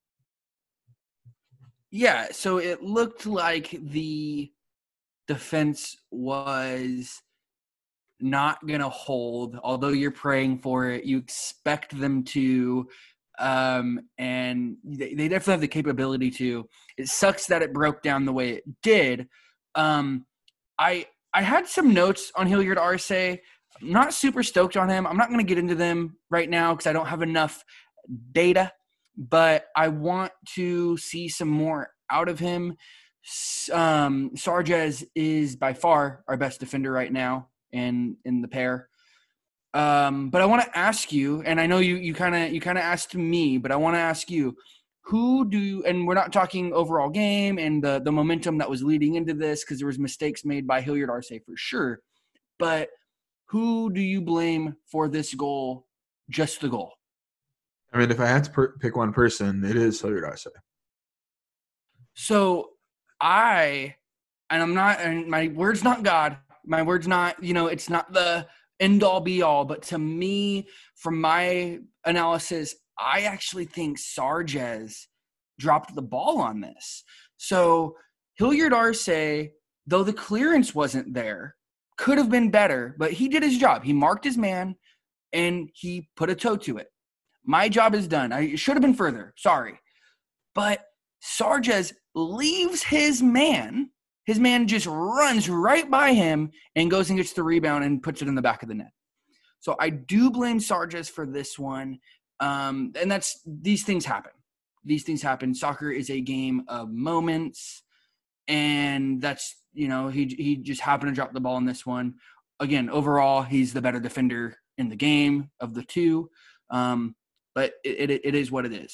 Speaker 5: Yeah, so it looked like the defense was not going to hold, although you're praying for it. You expect them to, um, and they, they definitely have the capability to. It sucks that it broke down the way it did. Um, I I had some notes on Hilliard Arce. I'm not super stoked on him. I'm not going to get into them right now because I don't have enough data. But I want to see some more out of him. Um, Sargez is by far our best defender right now in, in the pair. Um, but I want to ask you, and I know you you kind of you kind of asked me, but I want to ask you, who do you, and we're not talking overall game and the the momentum that was leading into this because there was mistakes made by Hilliard Arce for sure. But who do you blame for this goal? Just the goal.
Speaker 6: I mean, if I had to per- pick one person, it is Hilliard Arce.
Speaker 5: So I, and I'm not, and my word's not God. My word's not, you know, it's not the end all be all. But to me, from my analysis, I actually think Sargez dropped the ball on this. So Hilliard Arce, though the clearance wasn't there, could have been better, but he did his job. He marked his man and he put a toe to it. My job is done. I should have been further. Sorry. But Sargez leaves his man. His man just runs right by him and goes and gets the rebound and puts it in the back of the net. So I do blame Sargez for this one. Um, and that's – these things happen. These things happen. Soccer is a game of moments. And that's – you know, he he just happened to drop the ball in this one. Again, overall, he's the better defender in the game of the two. Um But it, it it is what it is.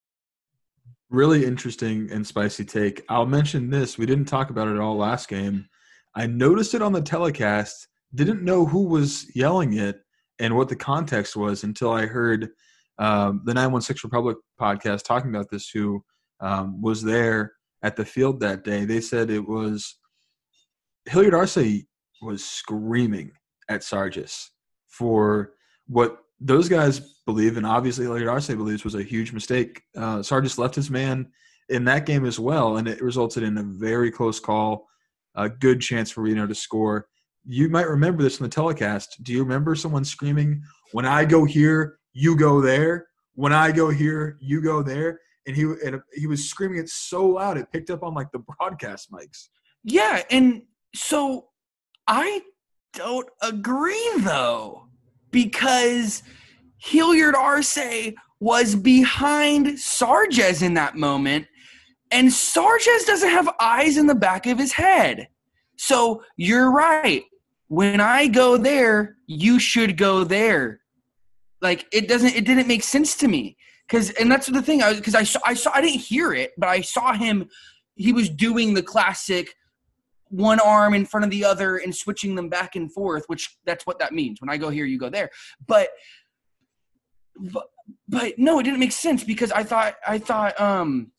Speaker 6: Really interesting and spicy take. I'll mention this. We didn't talk about it at all last game. I noticed it on the telecast, didn't know who was yelling it and what the context was until I heard um, the nine one six Republic podcast talking about this, who um, was there at the field that day. They said it was Hilliard Arce was screaming at Sargez for what those guys believe, and obviously Hilliard Arce believes, was a huge mistake. Uh, Sargez left his man in that game as well, and it resulted in a very close call, a good chance for Reno to score. You might remember this in the telecast. Do you remember someone screaming, "When I go here, you go there. When I go here, you go there"? And he and he was screaming it so loud it picked up on like the broadcast mics.
Speaker 5: Yeah, and so I don't agree though, because Hilliard Arce was behind Sargez in that moment, and Sargez doesn't have eyes in the back of his head. So you're right. When I go there, you should go there. Like it doesn't, it didn't make sense to me. Cause, and that's the thing. I was, cause I saw, I saw, I didn't hear it, but I saw him. He was doing the classic one arm in front of the other and switching them back and forth, which that's what that means. When I go here, you go there. But, but, but no, it didn't make sense because I thought, I thought, um,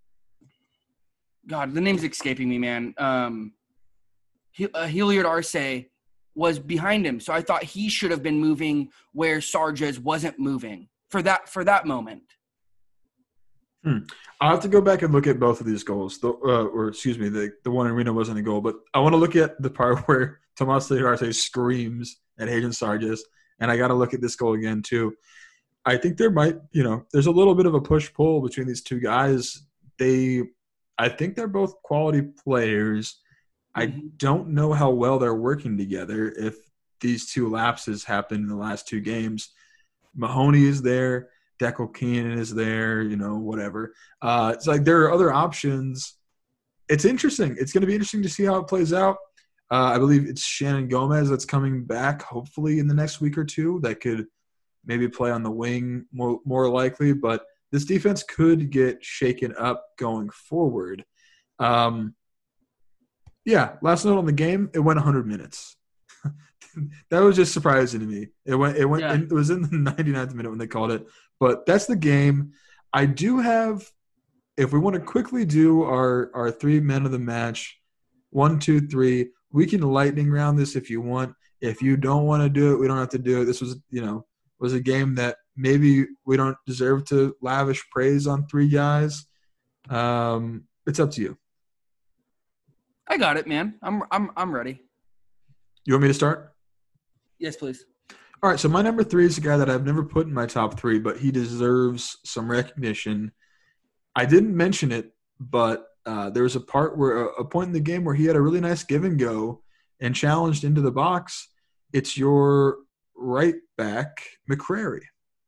Speaker 5: God, the name's escaping me, man. Um, uh, Hilliard Arce was behind him. So I thought he should have been moving where Sargis wasn't moving for that, for that moment.
Speaker 6: Hmm. I'll have to go back and look at both of these goals. The, uh, or excuse me, the, the one in Reno wasn't a goal, but I want to look at the part where Tomas Hilliard screams at Hayden Sargis, and I got to look at this goal again too. I think there might, you know, there's a little bit of a push-pull between these two guys. They, I think they're both quality players. I don't know how well they're working together if these two lapses happen in the last two games. Mahoney is there. Dekel Keenan is there, you know, whatever. Uh, it's like there are other options. It's interesting. It's going to be interesting to see how it plays out. Uh, I believe it's Shannon Gomez that's coming back hopefully in the next week or two that could maybe play on the wing more, more likely. But this defense could get shaken up going forward. Um, yeah, last note on the game, it went one hundred minutes. That was just surprising to me. It went. It went.
Speaker 5: Yeah.
Speaker 6: It was in the ninety-ninth minute when they called it. But that's the game. I do have. If we want to quickly do our our three men of the match, one, two, three. We can lightning round this if you want. If you don't want to do it, we don't have to do it. This was, you know, was a game that maybe we don't deserve to lavish praise on three guys. Um, it's up to you.
Speaker 5: I got it, man. I'm I'm I'm ready.
Speaker 6: You want me to start?
Speaker 5: Yes, please.
Speaker 6: All right, so my number three is a guy that I've never put in my top three, but he deserves some recognition. I didn't mention it, but uh, there was a part where a point in the game where he had a really nice give and go and challenged into the box. It's your right back, McCrary.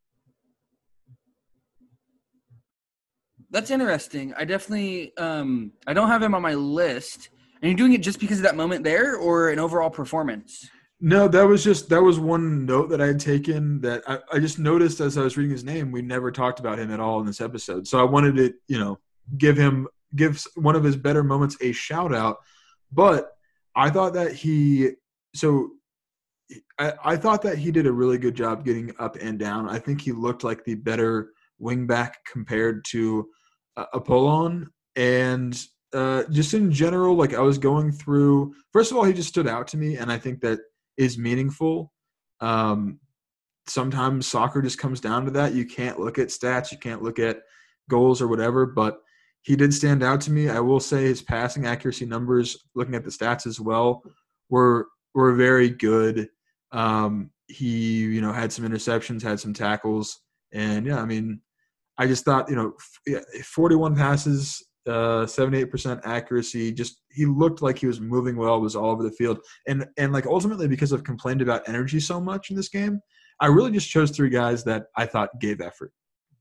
Speaker 5: That's interesting. I definitely um, – I don't have him on my list. And you're doing it just because of that moment there or an overall performance?
Speaker 6: No, that was just – that was one note that I had taken that I, I just noticed as I was reading his name, we never talked about him at all in this episode. So I wanted to, you know, give him – give one of his better moments a shout-out. But I thought that he – so I, I thought that he did a really good job getting up and down. I think he looked like the better wingback compared to uh, Apollon. And – Uh, just in general, like I was going through – first of all, he just stood out to me, and I think that is meaningful. Um, sometimes soccer just comes down to that. You can't look at stats. You can't look at goals or whatever, but he did stand out to me. I will say his passing accuracy numbers, looking at the stats as well, were were very good. Um, he, you know, had some interceptions, had some tackles, and, yeah, I mean, I just thought, you know, forty-one passes – Uh, seventy-eight percent accuracy. Just he looked like he was moving well, was all over the field, and and like ultimately because I've complained about energy so much in this game, I really just chose three guys that I thought gave effort.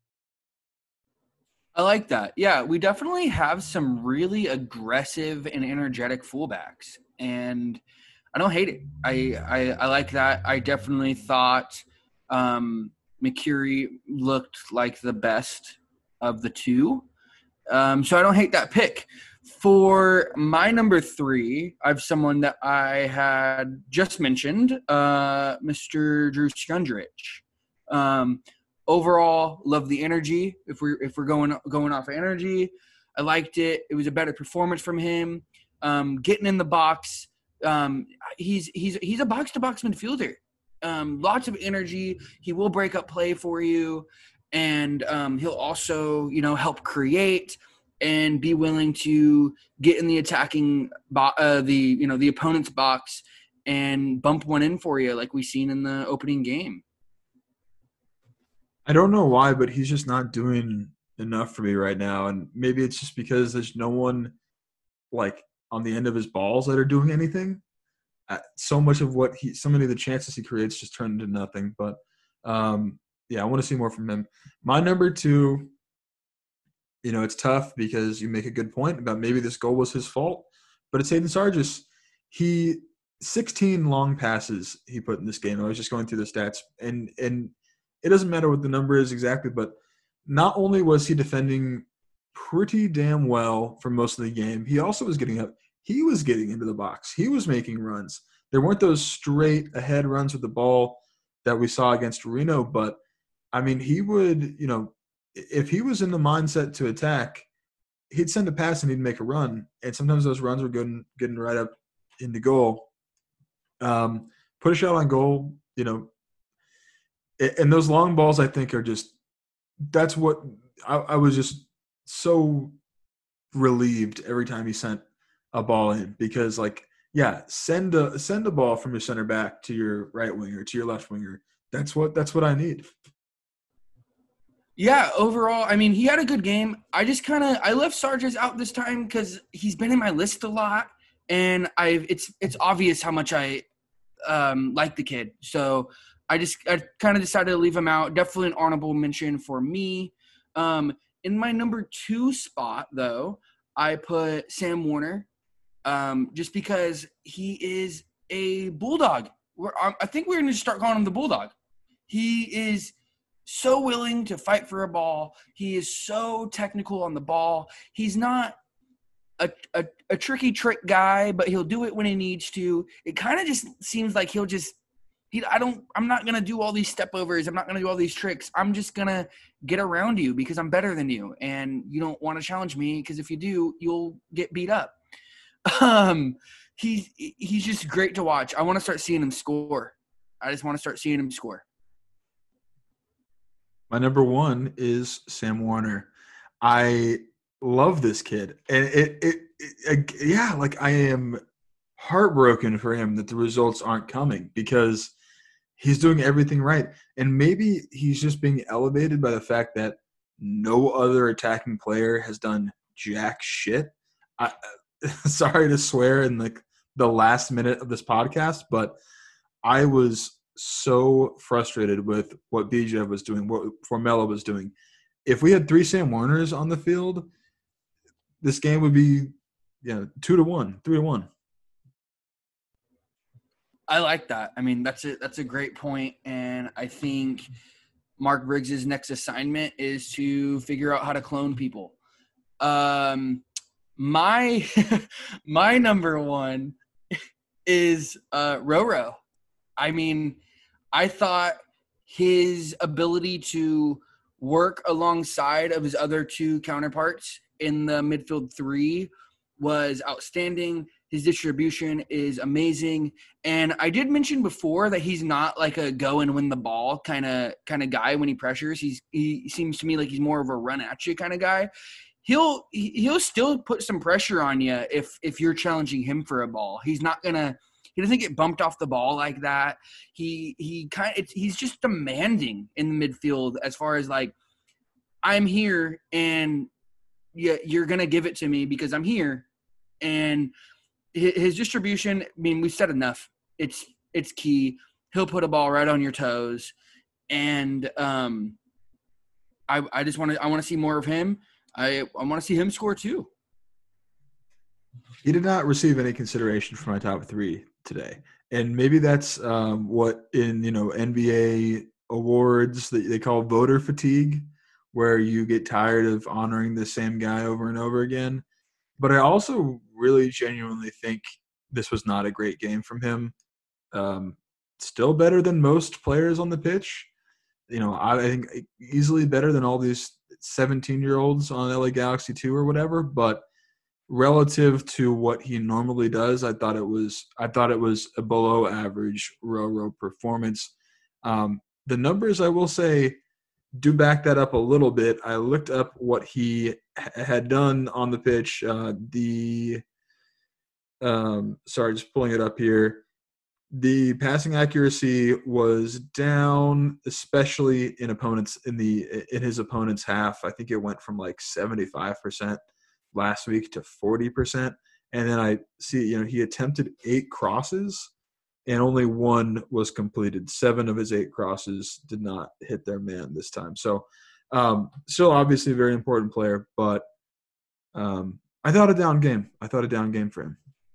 Speaker 5: I like that. Yeah, we definitely have some really aggressive and energetic fullbacks, and I don't hate it. I I, I like that. I definitely thought um, McCurry looked like the best of the two. Um, so I don't hate that pick. For my number three, I have someone that I had just mentioned, uh, Mister Drew Skundrich. Um, overall, love the energy. If we're if we're going going off of energy, I liked it. It was a better performance from him. Um, getting in the box, um, he's he's he's a box to box midfielder. Um, lots of energy. He will break up play for you. And um, he'll also, you know, help create and be willing to get in the attacking, bo- uh, the you know, the opponent's box and bump one in for you, like we seen in the opening game.
Speaker 6: I don't know why, but he's just not doing enough for me right now, and maybe it's just because there's no one like on the end of his balls that are doing anything. Uh, so much of what he, so many of the chances he creates just turn into nothing. But um, yeah, I want to see more from him. My number two, you know, it's tough because you make a good point about maybe this goal was his fault, but it's Hayden Sargis. He sixteen long passes he put in this game. I was just going through the stats, and and it doesn't matter what the number is exactly, but not only was he defending pretty damn well for most of the game, he also was getting up he was getting into the box. He was making runs. There weren't those straight ahead runs with the ball that we saw against Reno, but I mean, he would, you know, if he was in the mindset to attack, he'd send a pass and he'd make a run. And sometimes those runs were getting, getting right up into goal. Um, put a shot on goal, you know, and those long balls, I think, are just – that's what I, I was just so relieved every time he sent a ball in because, like, yeah, send a send a ball from your center back to your right winger, to your left winger. That's what that's what I need.
Speaker 5: Yeah, overall, I mean, he had a good game. I just kind of – I left Sargis out this time because he's been in my list a lot, and I've it's it's obvious how much I um, like the kid. So – I just I kind of decided to leave him out. Definitely an honorable mention for me. Um, in my number two spot, though, I put Sam Warner um, just because he is a bulldog. We're, I think we're going to start calling him the bulldog. He is so willing to fight for a ball. He is so technical on the ball. He's not a, a, a tricky trick guy, but he'll do it when he needs to. It kind of just seems like he'll just He, I don't, I'm not going to do all these step overs. I'm not going to do all these tricks. I'm just going to get around you because I'm better than you. And you don't want to challenge me because if you do, you'll get beat up. Um, he's, he's just great to watch. I want to start seeing him score. I just want to start seeing him score.
Speaker 6: My number one is Sam Warner. I love this kid. And it, it, it yeah, like I am heartbroken for him that the results aren't coming because he's doing everything right. And maybe he's just being elevated by the fact that no other attacking player has done jack shit. I, sorry to swear in like the last minute of this podcast, but I was so frustrated with what B J was doing, what Formella was doing. If we had three Sam Warners on the field, this game would be, you know, two to one, three to one.
Speaker 5: I like that. I mean, that's a, that's a great point. And I think Mark Briggs's next assignment is to figure out how to clone people. Um, my, my number one is uh, Roro. I mean, I thought his ability to work alongside of his other two counterparts in the midfield three was outstanding. His distribution is amazing. And I did mention before that he's not like a go and win the ball kind of kind of guy when he pressures. He's he seems to me like he's more of a run at you kind of guy. He'll he'll still put some pressure on you if if you're challenging him for a ball. He's not gonna he doesn't get bumped off the ball like that. He he kind of he's just demanding in the midfield as far as like I'm here and yeah, you're gonna give it to me because I'm here. And his distribution, I mean, we've said enough. It's it's key. He'll put a ball right on your toes, and um, I I just want to I want to see more of him. I I want to see him score too.
Speaker 6: He did not receive any consideration for my top three today, and maybe that's um, what in you know N B A awards that they call voter fatigue, where you get tired of honoring the same guy over and over again. But I also really genuinely think this was not a great game from him. Um, still better than most players on the pitch. You know, I, I think easily better than all these seventeen-year-olds on L A Galaxy two or whatever. But relative to what he normally does, I thought it was I thought it was a below-average Roro performance. Um, the numbers, I will say, do back that up a little bit. I looked up what he ha- had done on the pitch. Uh, the um, sorry, just pulling it up here. The passing accuracy was down, especially in opponents in the in his opponent's half. I think it went from like seventy-five percent last week to forty percent. And then I see, you know, he attempted eight crosses and only one was completed. Seven of his eight crosses did not hit their man this time. So um, still obviously a very important player, but um, I thought a down game. I thought a down game for him.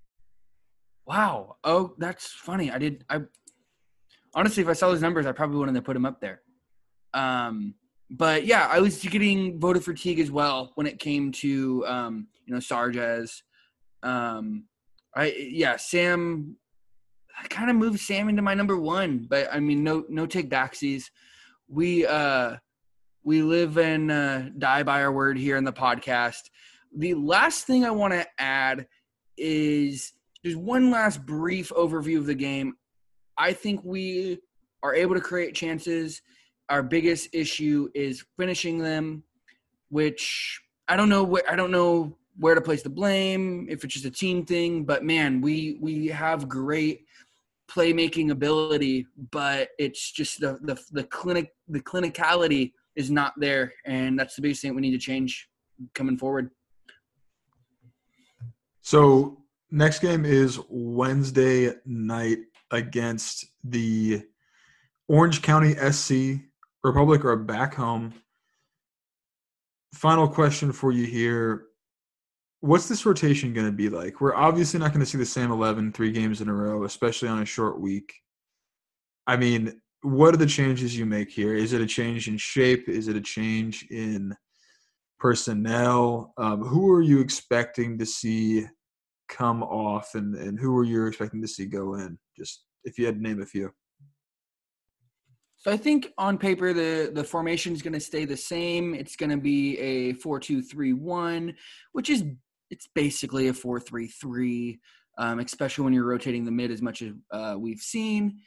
Speaker 5: Wow. Oh, that's funny. I did. I honestly, if I saw those numbers, I probably wouldn't have put him up there. Um, but yeah, I was getting voter fatigue as well when it came to um, you know Sargis. Um, I yeah, Sam. I kind of moved Sam into my number one, but I mean, no no take backsies. We uh we live and uh, die by our word here in the podcast. The last thing I want to add is just one last brief overview of the game. I think we are able to create chances. Our biggest issue is finishing them, which I don't know where I don't know where to place the blame, if it's just a team thing, but man, we we have great playmaking ability, but it's just the the the clinic the clinicality is not there, and that's the biggest thing we need to change coming forward.
Speaker 6: So next game is Wednesday night against the Orange County S C. Republic are back home. Final question for you here. What's this rotation going to be like? We're obviously not going to see the same eleven three games in a row, especially on a short week. I mean, what are the changes you make here? Is it a change in shape? Is it a change in personnel? Um, who are you expecting to see come off, and, and who are you expecting to see go in? Just if you had to name a few.
Speaker 5: So I think on paper the, the formation is going to stay the same. It's going to be a four two three one, which is it's basically a four three three, um, especially when you're rotating the mid as much as uh, we've seen.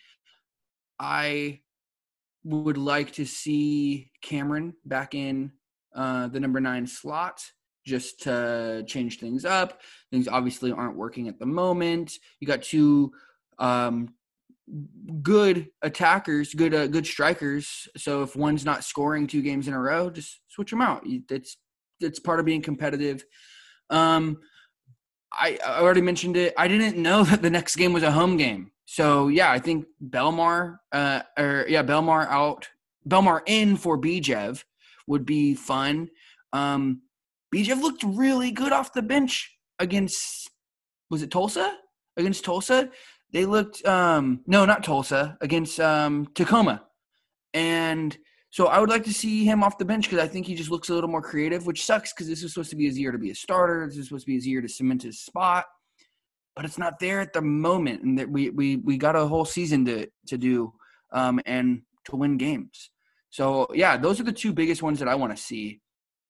Speaker 5: I would like to see Cameron back in uh, the number nine slot just to change things up. Things obviously aren't working at the moment. You got two um, good attackers, good uh, good strikers. So if one's not scoring two games in a row, just switch them out. It's it's part of being competitive. Um, I, I already mentioned it. I didn't know that the next game was a home game. So yeah, I think Belmar, uh, or yeah, Belmar out, Belmar in for Bijev would be fun. Um, Bijev looked really good off the bench against, was it Tulsa? Against Tulsa? They looked, um, no, not Tulsa, against um, Tacoma. And so I would like to see him off the bench because I think he just looks a little more creative, which sucks because this is supposed to be his year to be a starter. This is supposed to be his year to cement his spot. But it's not there at the moment, and that we we we got a whole season to to do um, and to win games. So yeah, those are the two biggest ones that I want to see.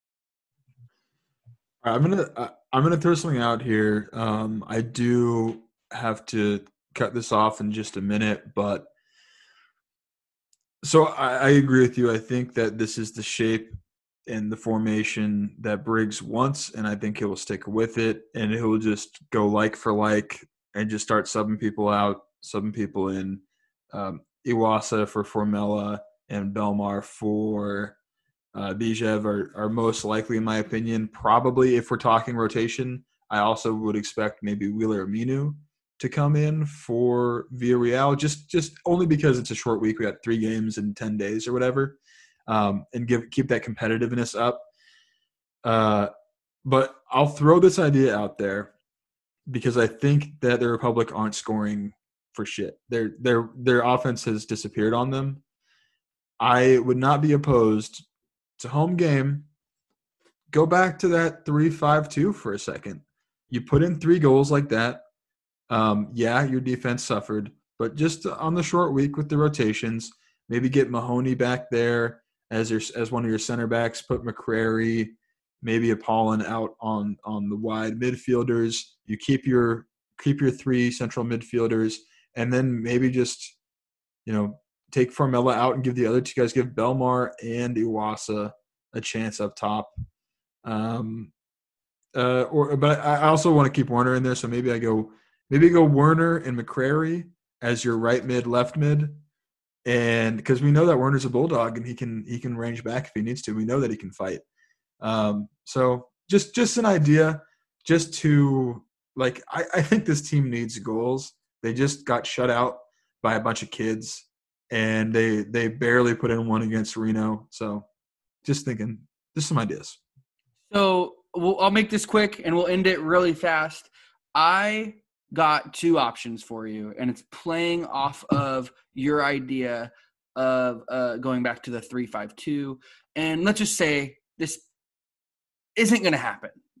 Speaker 6: All right, I'm gonna I'm gonna throw something out here. Um, I do have to cut this off in just a minute, but so I, I agree with you. I think that this is the shape and the formation that Briggs wants, and I think he will stick with it, and he'll just go like for like and just start subbing people out, subbing people in. Um, Iwasa for Formella and Belmar for uh, Bijev are, are most likely, in my opinion. Probably, if we're talking rotation, I also would expect maybe Wheeler Aminu to come in for Villarreal, just just only because it's a short week. We got three games in ten days or whatever. Um, and give keep that competitiveness up. Uh, but I'll throw this idea out there because I think that the Republic aren't scoring for shit. Their their their offense has disappeared on them. I would not be opposed to home game. Go back to that three five two for a second. You put in three goals like that. Um, yeah, your defense suffered, but just on the short week with the rotations, maybe get Mahoney back there as your as one of your center backs, put McCrary, maybe a Paulin out on on the wide midfielders. You keep your keep your three central midfielders, and then maybe just, you know, take Formella out and give the other two guys, give Belmar and Iwasa a chance up top. Um, uh, or but I also want to keep Werner in there, so maybe I go maybe go Werner and McCrary as your right mid, left mid. And because we know that Werner's a bulldog and he can he can range back if he needs to. We know that he can fight. Um, so just just an idea, just to like I, I think this team needs goals. They just got shut out by a bunch of kids, and they they barely put in one against Reno. So just thinking, just some ideas.
Speaker 5: So we'll, I'll make this quick and we'll end it really fast. I got two options for you, and it's playing off of your idea of uh, going back to the three five two. And let's just say this isn't going to happen.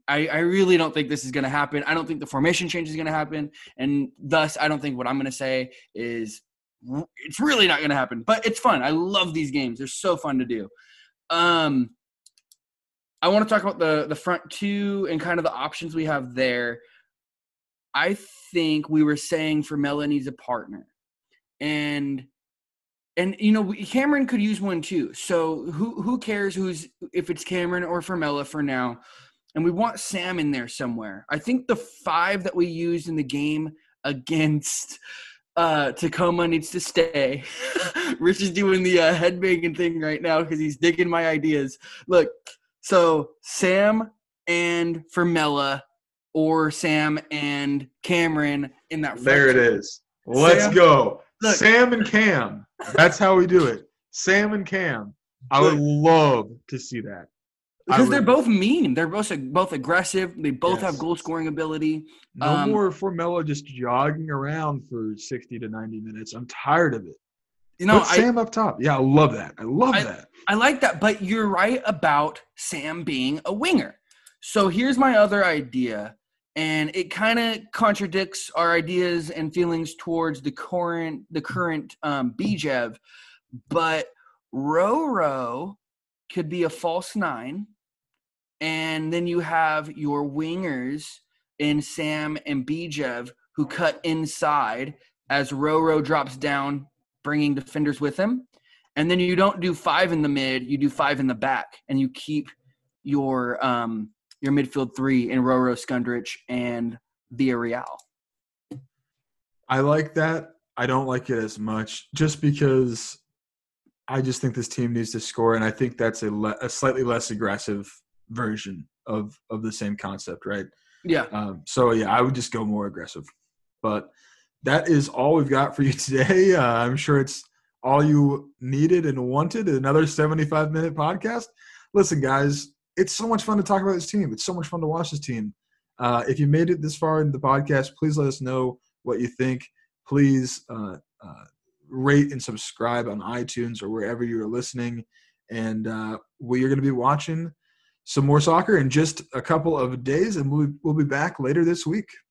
Speaker 5: I, I really don't think this is going to happen. I don't think the formation change is going to happen. And thus, I don't think what I'm going to say is it's really not going to happen. But it's fun. I love these games. They're so fun to do. Um, I want to talk about the, the front two and kind of the options we have there. I think we were saying Formella needs a partner. And – And, you know, Cameron could use one too. So who who cares who's if it's Cameron or Formella for now. And we want Sam in there somewhere. I think the five that we used in the game against uh, Tacoma needs to stay. Rich is doing the uh, head banging thing right now because he's digging my ideas. Look, so Sam and Formella or Sam and Cameron in that front.
Speaker 6: There it is. Let's
Speaker 5: Sam,
Speaker 6: go.
Speaker 5: look.
Speaker 6: Sam and Cam. That's how we do it. Sam and Cam. I would love to see that.
Speaker 5: Because
Speaker 6: would,
Speaker 5: they're both mean. They're both both aggressive. They both
Speaker 6: yes.
Speaker 5: have goal scoring ability.
Speaker 6: No
Speaker 5: um,
Speaker 6: more Formella just jogging around for sixty to ninety minutes. I'm tired of it.
Speaker 5: You know,
Speaker 6: Put
Speaker 5: I,
Speaker 6: Sam up top. Yeah, I love that. I love
Speaker 5: I,
Speaker 6: that.
Speaker 5: I like that. But you're right about Sam being a winger. So here's my other idea. And it kind of contradicts our ideas and feelings towards the current the current um, B J E V. But Roro could be a false nine. And then you have your wingers in Sam and B J E V who cut inside as Roro drops down, bringing defenders with him. And then you don't do five in the mid, you do five in the back. And you keep your um, – your midfield three in Roro, Skundrich, and Villarreal.
Speaker 6: I like that. I don't like it as much just because I just think this team needs to score, and I think that's a, le- a slightly less aggressive version of, of the same concept, right?
Speaker 5: Yeah.
Speaker 6: Um, so, yeah, I would just go more aggressive. But that is all we've got for you today. Uh, I'm sure it's all you needed and wanted, another seventy-five minute podcast. Listen, guys, it's so much fun to talk about this team. It's so much fun to watch this team. Uh, if you made it this far in the podcast, please let us know what you think. Please uh, uh, rate and subscribe on iTunes or wherever you're listening. And uh, we are going to be watching some more soccer in just a couple of days, and we'll, we'll be back later this week.